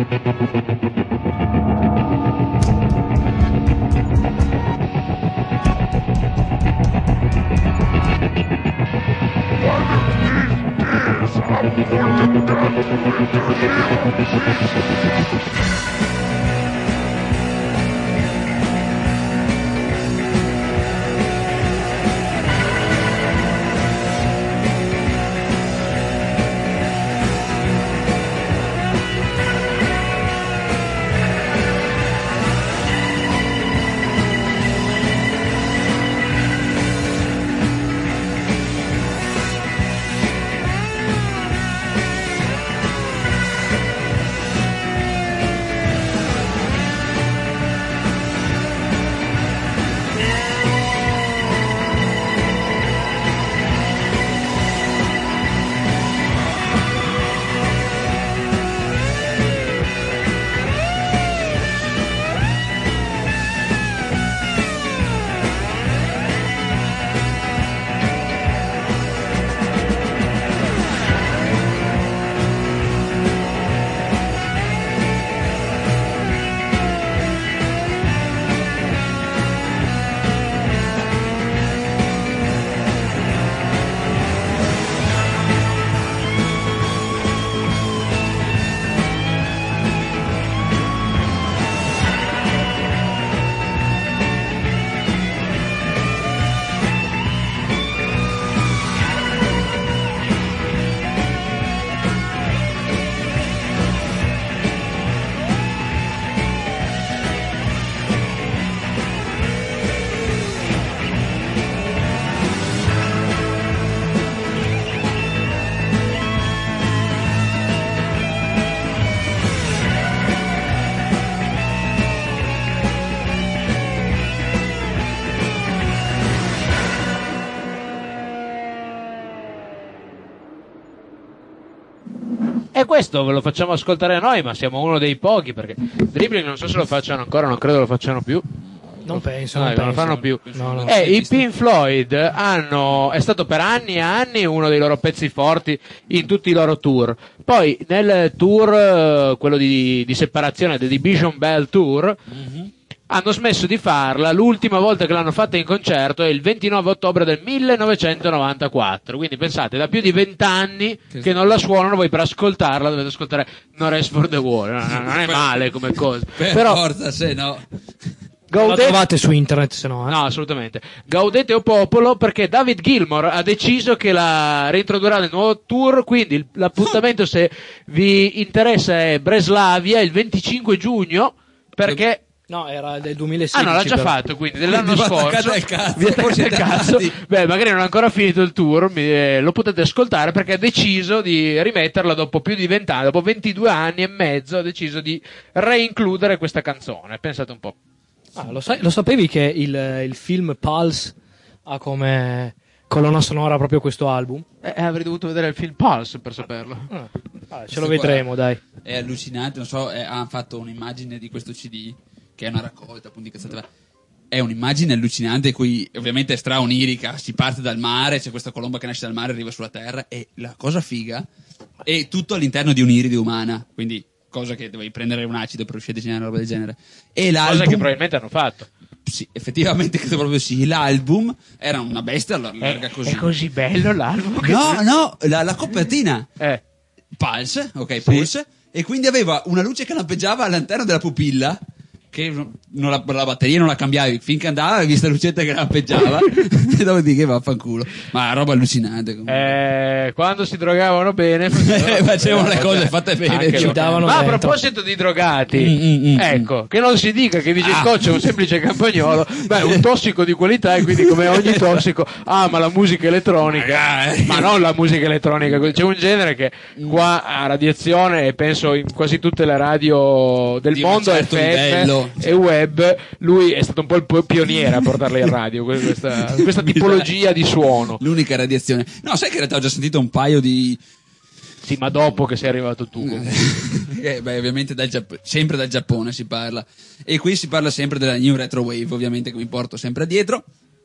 E questo ve lo facciamo ascoltare noi, ma siamo uno dei pochi, perché Dribbling non so se lo facciano ancora, non credo lo facciano più. Non penso, No, non, non lo penso. fanno più. No, no. Eh, i Pink Floyd hanno, è stato per anni e anni uno dei loro pezzi forti in tutti i loro tour. Poi nel tour, eh, quello di, di separazione, The Division Bell Tour, mm-hmm. hanno smesso di farla. L'ultima volta che l'hanno fatta in concerto è il ventinove ottobre del millenovecentonovantaquattro. Quindi pensate, da più di vent'anni che, che non la suonano, voi per ascoltarla dovete ascoltare No Rest for the War. Non, non è male come cosa. Per Però, forza, se no. Gaudete... La trovate su internet, se no. Eh? No, assolutamente. Gaudete o popolo, perché David Gilmour ha deciso che la reintrodurrà nel nuovo tour, quindi il- l'appuntamento, se vi interessa, è Breslavia il venticinque giugno, perché... No, era del duemilasedici. Ah no, l'ha già però. fatto, quindi dell'anno Vi va scorso. attaccata al cazzo. Vi è attaccata Siete al cazzo. andati. Beh, magari non è ancora finito il tour, mi- eh, lo potete ascoltare, perché ha deciso di rimetterla dopo più di vent'anni, dopo ventidue anni e mezzo, ha deciso di reincludere questa canzone. Pensate un po'. Ah, lo, sai- lo sapevi che il, il film Pulse ha come colonna sonora proprio questo album? Eh, avrei dovuto vedere il film Pulse per saperlo. Ah, ah, ce lo vedremo, dai. È allucinante, non so, eh, hanno fatto un'immagine di questo C D, che è una raccolta appunto di cazzate varie. È un'immagine allucinante, cui ovviamente è stra onirica, si parte dal mare, c'è questa colomba che nasce dal mare e arriva sulla terra, e la cosa figa è tutto all'interno di un'iride umana, quindi cosa che dovevi prendere un acido per riuscire a disegnare una roba del genere. E l'album, Cosa che probabilmente hanno fatto. sì, effettivamente credo proprio sì, l'album era una bestia larga così. È così bello l'album. che- No, no, la, la copertina Eh. Pulse, ok, Pulse, e quindi aveva una luce che lampeggiava all'interno della pupilla, che non la, la batteria non la cambiavi, finché andava avevi questa lucetta che lampeggiava, e dopo di che vaffanculo. Ma roba allucinante comunque. Eh, quando si drogavano bene Facevano le cose fatte bene, Anche ci loro. davano Ma a dentro. proposito di drogati, Mm, mm, mm, ecco, che non si dica che dice il Ah. coach è un semplice campagnolo, beh, un tossico di qualità, e quindi come ogni tossico ama la musica elettronica, Magari. ma non la musica elettronica. C'è un genere che qua a Radiazione, e penso in quasi tutte le radio del Di un mondo, certo F M livello. e web, lui è stato un po' il po- pioniere a portarle in radio, questa, questa tipologia di suono. L'unica radiazione. No, sai che in realtà ho già sentito un paio di... Sì, ma dopo che sei arrivato tu. comunque. Eh, beh, ovviamente dal Giapp- sempre dal Giappone si parla. E qui si parla sempre della New Retro Wave, ovviamente, che mi porto sempre dietro.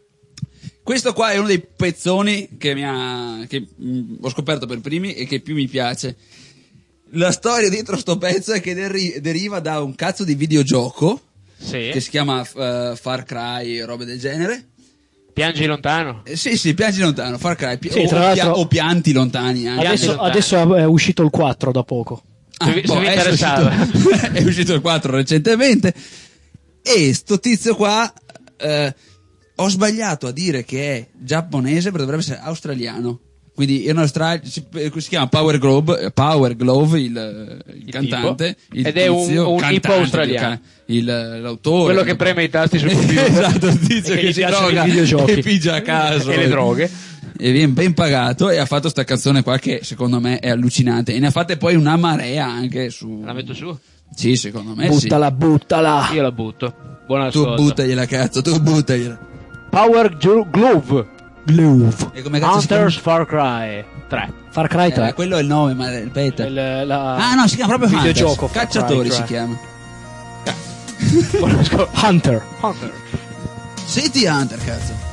Questo qua è uno dei pezzoni che, mi ha, che mh, ho scoperto per primi e che più mi piace. La storia dietro sto pezzo è che deri- deriva da un cazzo di videogioco Sì. che si chiama uh, Far Cry, robe del genere. Piangi lontano? Eh, sì, sì, piangi lontano, Far Cry, pi- Sì, o, tra o l'altro- pia- o pianti lontani anche. Adesso, adesso è uscito il quattro da poco. Ah, Se vi- se boh, vi è, interessava. uscito, è uscito il quattro recentemente e sto tizio qua eh, ho sbagliato a dire che è giapponese, però dovrebbe essere australiano. Quindi in Australia si, si chiama Power Glove, Power Glove il, il cantante, il Ed è un- tizio, un cantante, hippo australiano. il, l'autore, Quello che preme i tasti sul computer. esatto, il tizio E che gli si piacciono droga i videogiochi. e pigia a caso E le droghe. e viene ben pagato e ha fatto sta canzone qua che secondo me è allucinante e ne ha fatte poi una marea anche su. La metto su? Sì, secondo me Buttala, buttala. Io la butto. Buona sì. Tu ascolto. buttagliela cazzo, tu buttagliela. Power Glo- Glove. Glove. E come cazzo si Hunters Far Cry tre. Far Cry tre. Eh, quello è il nome, ma è il beta. Il- la- Ah no, si chiama proprio il videogioco Hunters. Far Cacciatori Cry si tre. chiama. Hunter. Hunter. City Hunter, cazzo.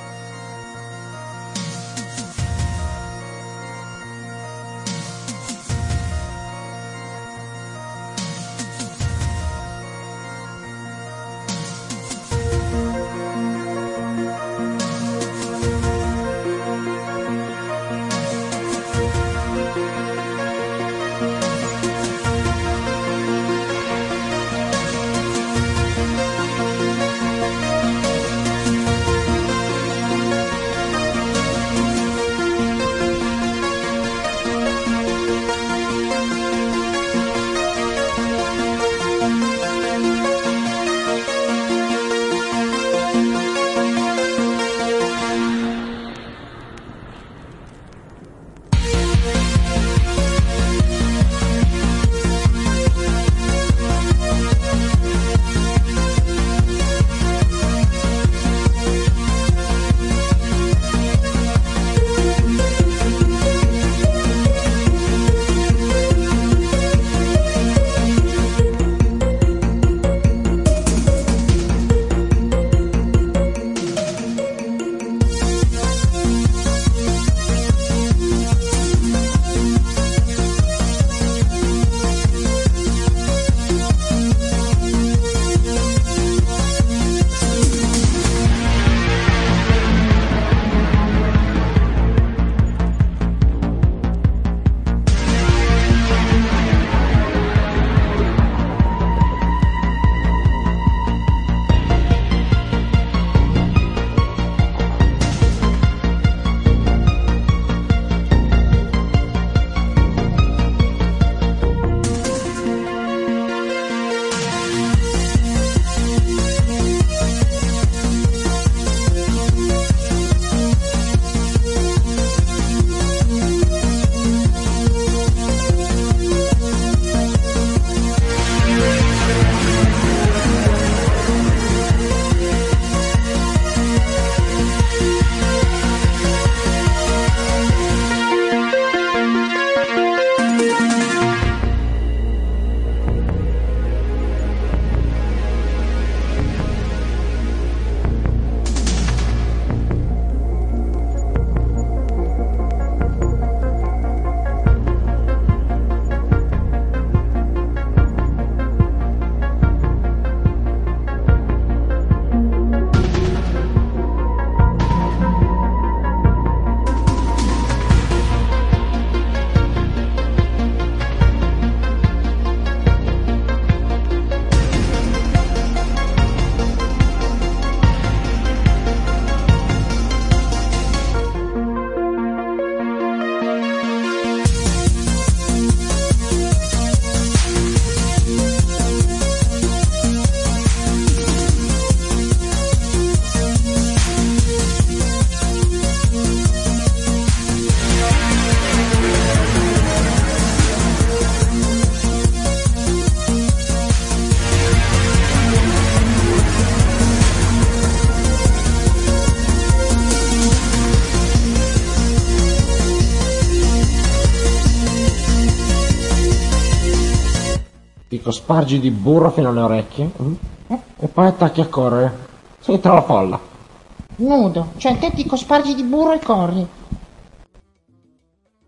Dico, spargi di burro fino alle orecchie mm? e poi attacchi a correre. Sei tra la folla. Nudo, cioè te ti cospargi di burro e corri.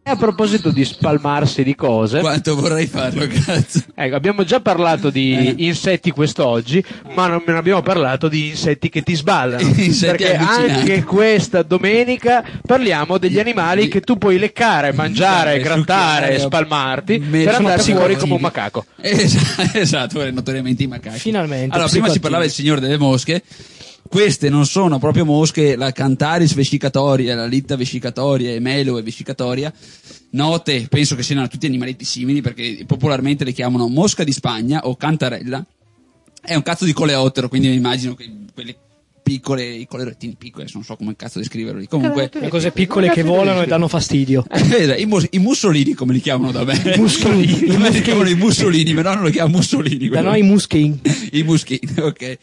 E a proposito di spalmarsi di cose, quanto vorrei farlo, cazzo. Ecco, abbiamo già parlato di Eh. insetti quest'oggi, ma non ne abbiamo parlato di insetti che ti sballano. Insetti perché allucinanti. anche questa domenica parliamo degli animali che tu puoi leccare, mangiare, Mangiare, grattare, succhiare, spalmarti me- per sono andare fuori psicologi. come un macaco. Esatto, esatto, notoriamente i macachi. Finalmente. Allora, prima si parlava del signore delle mosche. Queste non sono proprio mosche, la Cantaris vescicatoria, la Litta vescicatoria e Melo e vescicatoria, note, penso che siano tutti animaletti simili perché popolarmente le chiamano mosca di Spagna o cantarella. È un cazzo di coleottero, quindi mi immagino che quelle piccole, i coleottini piccoli, non so come cazzo descriverli. Comunque, Le cose piccole che volano e danno fastidio. I, mus- i mussolini, come li chiamano da me. I muschini. I muschini. chiamano i mussolini, però non lo chiamano mussolini. Da noi i muschini. I muschini, ok.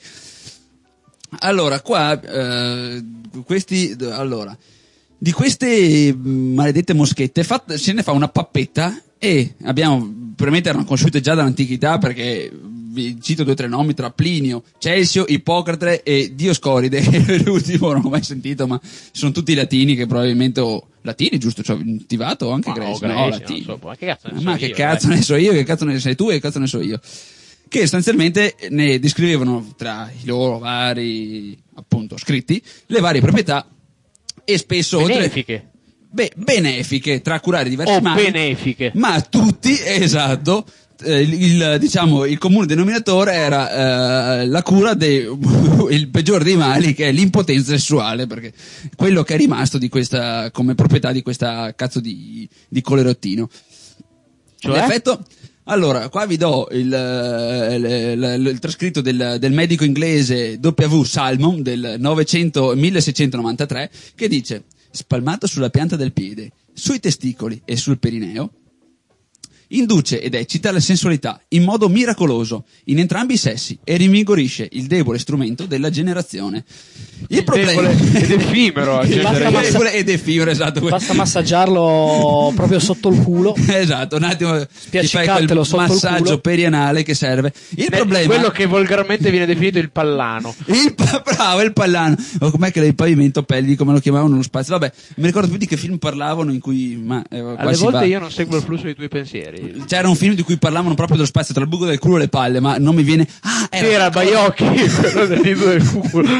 Allora, qua, eh, questi, allora, di queste maledette moschette fa- se ne fa una pappetta e abbiamo, probabilmente erano conosciute già dall'antichità perché vi cito due o tre nomi tra Plinio, Celsio, Ippocrate e Dioscoride, che l'ultimo non ho mai sentito, ma sono tutti latini che probabilmente, o latini, giusto, cioè attivato o anche Ma greci, o no, greci, latini. non so, ma che cazzo ne so Ma che io, cazzo dai. ne so io, che cazzo ne sai tu e che cazzo ne so io. Che sostanzialmente ne descrivevano tra i loro vari, appunto, scritti, le varie proprietà e spesso Benefiche. oltre... Beh, benefiche, tra curare diversi O mali. benefiche. Ma tutti, esatto, eh, il, il, diciamo, il comune denominatore era eh, la cura del peggiore dei mali, che è l'impotenza sessuale, perché quello che è rimasto di questa, come proprietà di questa cazzo di, di colerottino. Cioè? L'effetto... Allora, qua vi do il, eh, il, il, il trascritto del, del medico inglese W. Salmon del novecento milleseicentonovantatré, che dice: spalmato sulla pianta del piede, sui testicoli e sul perineo, induce ed eccita la sensualità in modo miracoloso in entrambi i sessi e rinvigorisce il debole strumento della generazione. Il, Il problema debole ed effimero, il basta massa- debole ed effimero, esatto. Basta massaggiarlo proprio sotto il culo. Esatto, un attimo ti fai Spiaccicatelo quel sotto il massaggio culo. perianale che serve. Il Eh, problema quello che volgarmente viene definito il pallano. il pa- bravo, il pallano. O com'è che il pavimento pelli, come lo chiamavano nello spazio? Vabbè, mi ricordo più di che film parlavano in cui ma eh, qua Alle si volte va. io non seguo il flusso dei tuoi pensieri. C'era un film di cui parlavano proprio dello spazio tra il buco del culo e le palle, ma non mi viene. Ah, era, Era Baiocchi, quello del dito del culo.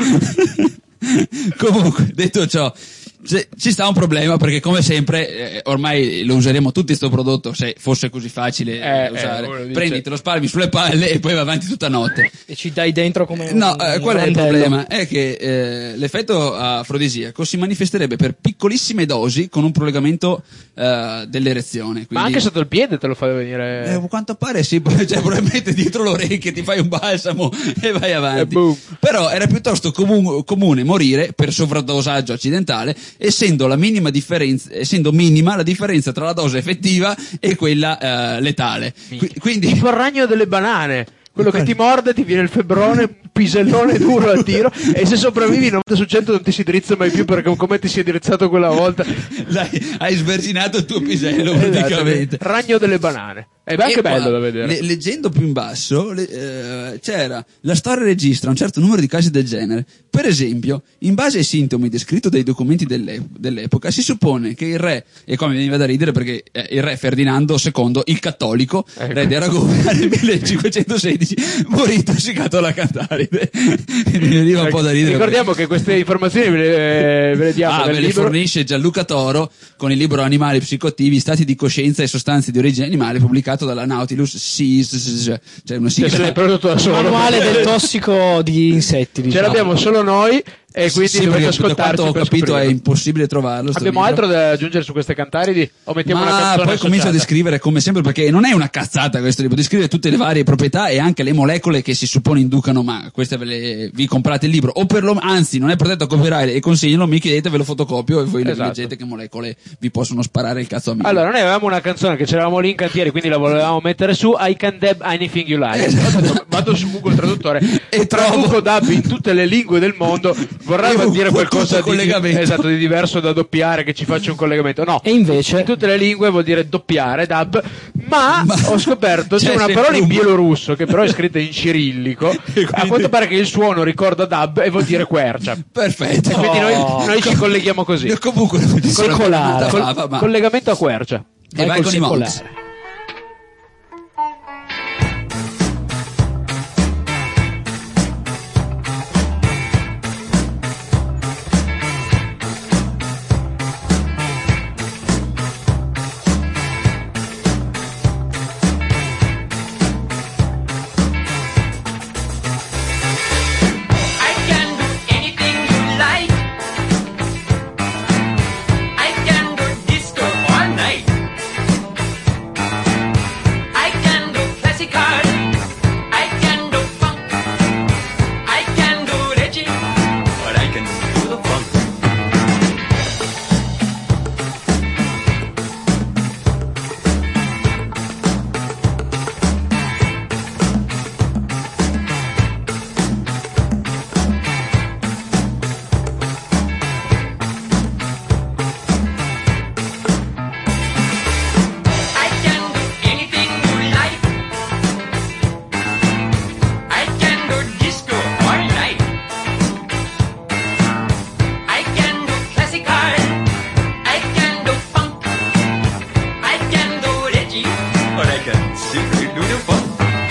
Comunque, detto ciò, se- ci sta un problema perché come sempre eh, ormai lo useremo tutti sto prodotto se fosse così facile Eh, eh, usare. eh, uno dice- Prendi, te lo spalmi sulle palle e poi va avanti tutta notte. E ci dai dentro come un No, eh, qual è il randello. problema? È che eh, l'effetto afrodisiaco si manifesterebbe per piccolissime dosi con un prolungamento eh, dell'erezione. Ma quindi- anche sotto il piede te lo fa venire. Eh, quanto pare sì, cioè probabilmente dietro l'orecchio ti fai un balsamo e vai avanti. Però era piuttosto comu- comune morire per sovradosaggio accidentale, essendo la minima differenza, essendo minima la differenza tra la dose effettiva e quella eh, letale. Qui- quindi Tipo il ragno delle banane. Quello che ti morde, ti viene il febbrone, un pisellone duro al tiro, e se sopravvivi novanta su cento non ti si drizza mai più perché come ti si è drizzato quella volta. L'hai- hai sversinato il tuo pisello Esatto, praticamente. Ragno delle banane. È anche E qua, bello da vedere. le- leggendo più in basso le- eh, c'era la storia registra un certo numero di casi del genere. Per esempio, in base ai sintomi descritti dai documenti dell'e- dell'epoca, si suppone che il re, e qua mi veniva da ridere perché eh, il re Ferdinando secondo il cattolico, Ecco. re di Aragona nel millecinquecentosedici, morì intossicato alla Cantaride. Mi veniva un po' da ridere. Ricordiamo che queste informazioni ve le, ve le diamo Ah, nel ve le libro. fornisce Gianluca Toro con il libro Animali psicoattivi, stati di coscienza e sostanze di origine animale, pubblicato dalla Nautilus Seas, cioè una Cioè, se sigla. l'hai prodotto da solo. Manuale del tossico di insetti, Ce diciamo. l'abbiamo solo noi e quindi Sì, dovete perché da ascoltarci quanto ho per capito è scoprirlo. impossibile trovarlo. sto Abbiamo libro. altro da aggiungere su queste cantaridi? O mettiamo una Ma canzone poi comincia a associata? descrivere come sempre, perché non è una cazzata questo libro, descrive tutte le varie proprietà e anche le molecole che si suppone inducano, ma queste ve le, vi comprate il libro, o per lo, anzi non è protetto a copyright e consigliano, mi chiedete, ve lo fotocopio e voi Esatto. leggete che molecole vi possono sparare il cazzo a me. Allora, noi avevamo una canzone che c'eravamo lì in cantiere, quindi la volevamo mettere su. I can dub anything you like. Esatto. Vado su Google Traduttore e traduco dub in tutte le lingue del mondo vorrà Io dire qualcosa di, collegamento. esatto, di diverso da doppiare, che ci faccia un collegamento. No, E invece in tutte le lingue vuol dire doppiare, dub, ma, Ma- ho scoperto c'è c'è una sempre parola in un- bielorusso che però è scritta in cirillico. A quanto pare che il suono ricorda dub e vuol dire quercia. Perfetto. E quindi noi, Oh. noi ci colleghiamo così. Io comunque non ci sono colare. venuta Col- fava, ma- Collegamento a quercia. E vai col con i Monks. secolare. I can do anything you like. I can do disco all night. I can do classical. I can do funk. I can do reggae, but I can do the funk. I can do anything you like. I can do disco all night. I can do classical. I can do funk. I can do reggae, but I can simply do the funk.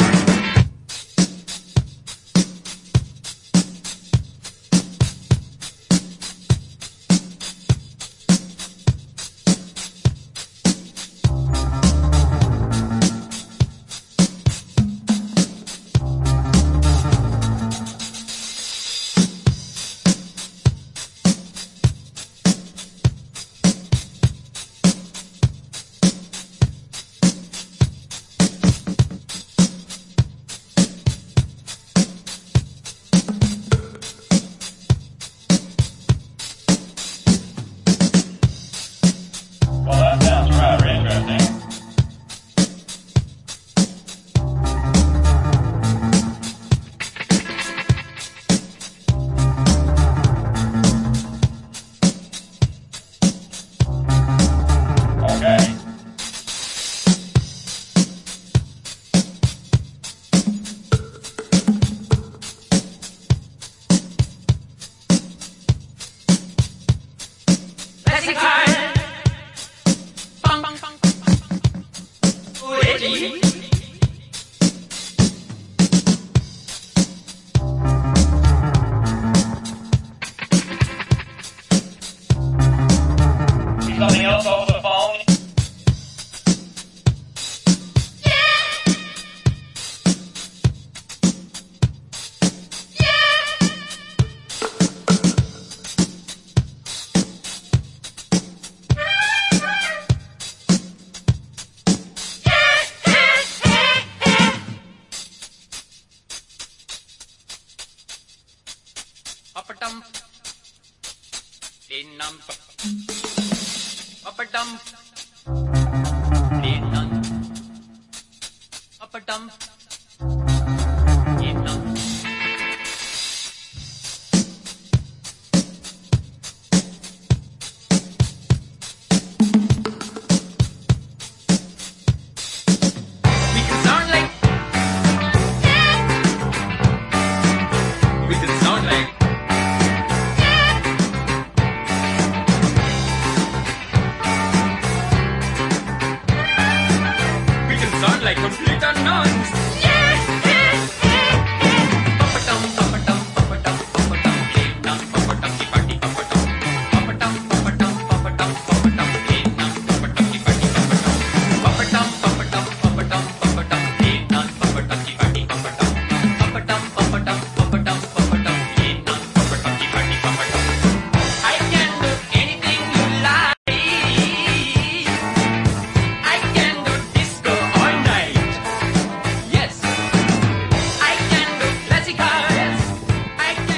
Well, that sounds rather interesting. Okay. Classical. Funk, funk, funk, funk. Reggae. Something else over the phone? Up a dump. In number. Up a dump. In number. Up a dump. In number. We can sound like. We can sound like. We can sound like complete unknowns. Papa-dum, papa-dum, papa-dum, papa-dum, dee-dum, papa-dum, dee-party, papa-dum. Papa-dum, papa-dum, papa-dum, papa-dum, dee-dum, papa-dum, dee-party, papa-dum. Papa-dum, papa-dum, papa-dum, papa-dum, dee-dum, papa-dum, dee-party, papa-dum. Papa-dum, papa-dum, papa-dum, papa-dum, dee-dum, papa-dum, dee-party, papa-dum. I can do anything you like. I can do disco all night. Yes.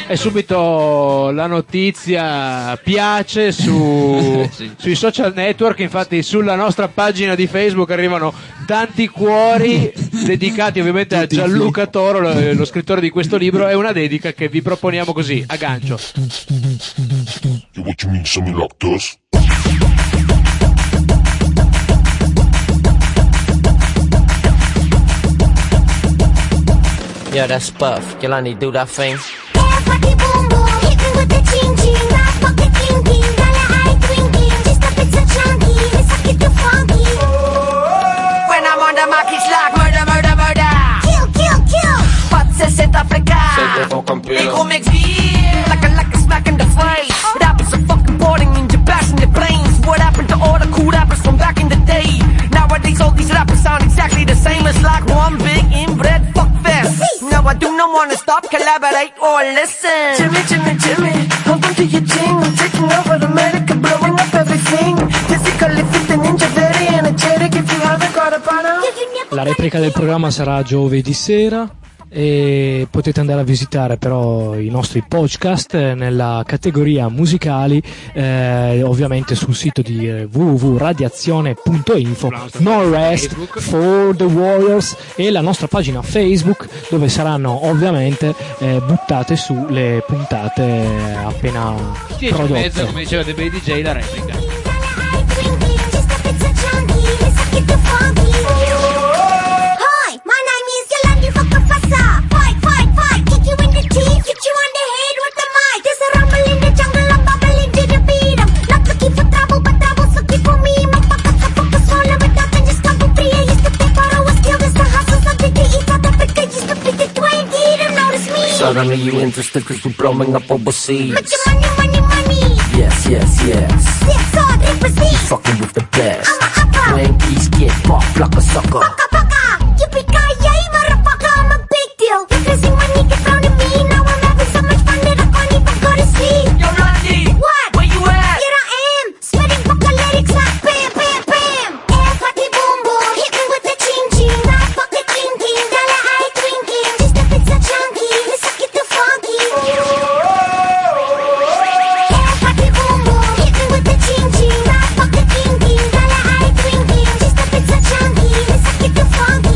E subito la notizia piace su, Sì. sui social network, infatti sulla nostra pagina di Facebook arrivano tanti cuori dedicati ovviamente a Gianluca Toro, lo, lo scrittore di questo libro. È una dedica che vi proponiamo così, a gancio. You what you mean, something like this? Yo, that's Puff. Yolandi, do that thing. When I'm on the mic, it's like murder, murder, murder. Kill, kill, kill. Pas de Centrafrica. They gon' make feel like a like a smack in the face. Rappers are fucking boring in your backs and their brains. What happened to all the cool rappers from back in the day? Nowadays all these rappers sound exactly the same. It's like one big inbred fuck fest. Now I do not wanna stop, collaborate or listen. Jimmy, Jimmy, Jimmy, hold on to your chin. I'm taking over America, blowing up everything. Physically fit and ninja, very energetic. If you haven't got a partner. La replica del programma sarà giovedì sera e potete andare a visitare però i nostri podcast nella categoria musicali, eh, ovviamente sul sito di eh, w w w punto radiazione punto info, No Rest for the Warriors, e la nostra pagina Facebook, dove saranno ovviamente eh, buttate su le puntate appena dieci e prodotte. mezzo, come diceva The Bay D J, la replica. Suddenly you interested cause we're blowing up overseas. Money, money, money. Yes, yes, yes. Yes, all you fucking with the best. Twankies get popped like a sucker. Baka, baka. Yippee-ki-yay, motherfucker, I'm a big deal. You're losing money, get down to me. Now I'm having so much fun that I can't even go to sleep. Yo, Randy. What? Where you at? Here I am, spitting fucking lyrics like bam, bam, bam. Ass party boom, boom. Hit me with the ching, ching. Not fucking king, king. Dollar eye twinkling. This stuff is so chunky. Let's suck it too funky. Ass party boom, boom. Hit me with the ching, ching. Not fucking king, king. Dollar eye twinkling. This stuff is so chunky. Let's suck it too funky.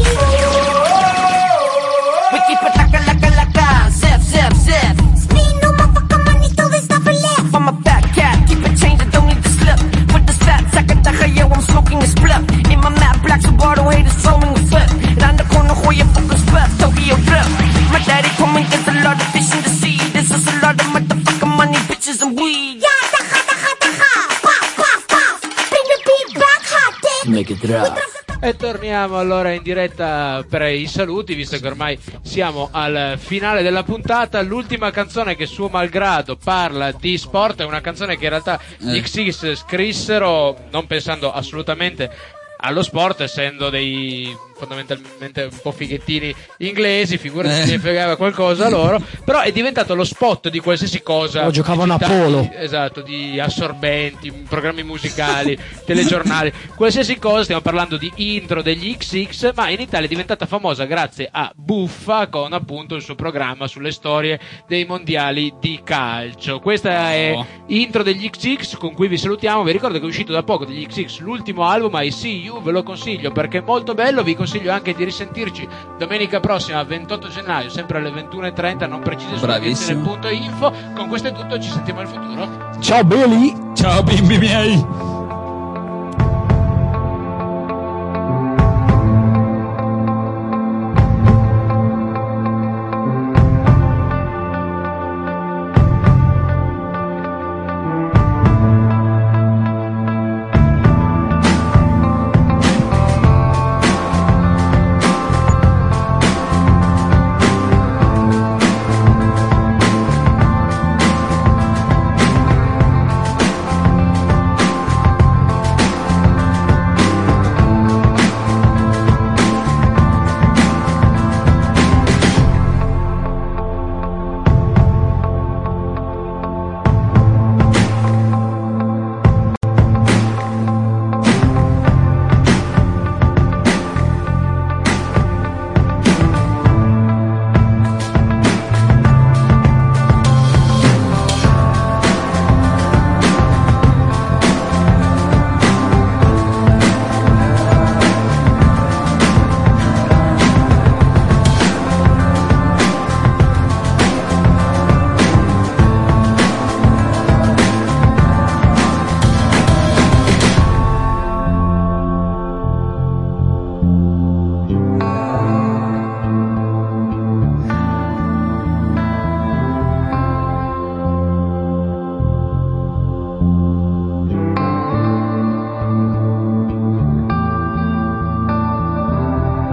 We keep it like a, like a, like a. Zip, zip, zip. Spin no motherfucker money till there's nothing left. I'm a fat cat, keep it changing, don't need to slip. With this fat sack of taja, yo, I'm smoking a split. In my map, black Subaru haters throwing a flip. Round the corner, where your fucking split, Tokyo drip. My daddy told me there's a lot of fish in the sea. This is a lot of motherfucking money, bitches and weed. Yeah, taja, taja, taja. Pop, pop, pop. Bring the beat back hot, damn. Make it drop. E torniamo allora in diretta per i saluti, visto che ormai siamo al finale della puntata. L'ultima canzone che suo malgrado parla di sport è una canzone che in realtà gli Eh. X X scrissero non pensando assolutamente allo sport, essendo dei fondamentalmente un po' fighettini inglesi, figurati Eh. se ne fregava qualcosa loro, però è diventato lo spot di qualsiasi cosa. Oh, giocavano a pubblicità, polo. esatto, di assorbenti, programmi musicali, telegiornali, qualsiasi cosa. Stiamo parlando di intro degli X X, ma in Italia è diventata famosa grazie a Buffa, con appunto il suo programma sulle storie dei mondiali di calcio. Questa è Oh. intro degli X X, con cui vi salutiamo. Vi ricordo che è uscito da poco degli X X l'ultimo album, I See You, ve lo consiglio perché è molto bello. Vi consiglio anche di risentirci domenica prossima, ventotto gennaio, sempre alle ventuno e trenta, non precise su Bravissimo. radiazione punto info. Con questo è tutto, ci sentiamo in futuro. Ciao belli. Ciao bimbi miei.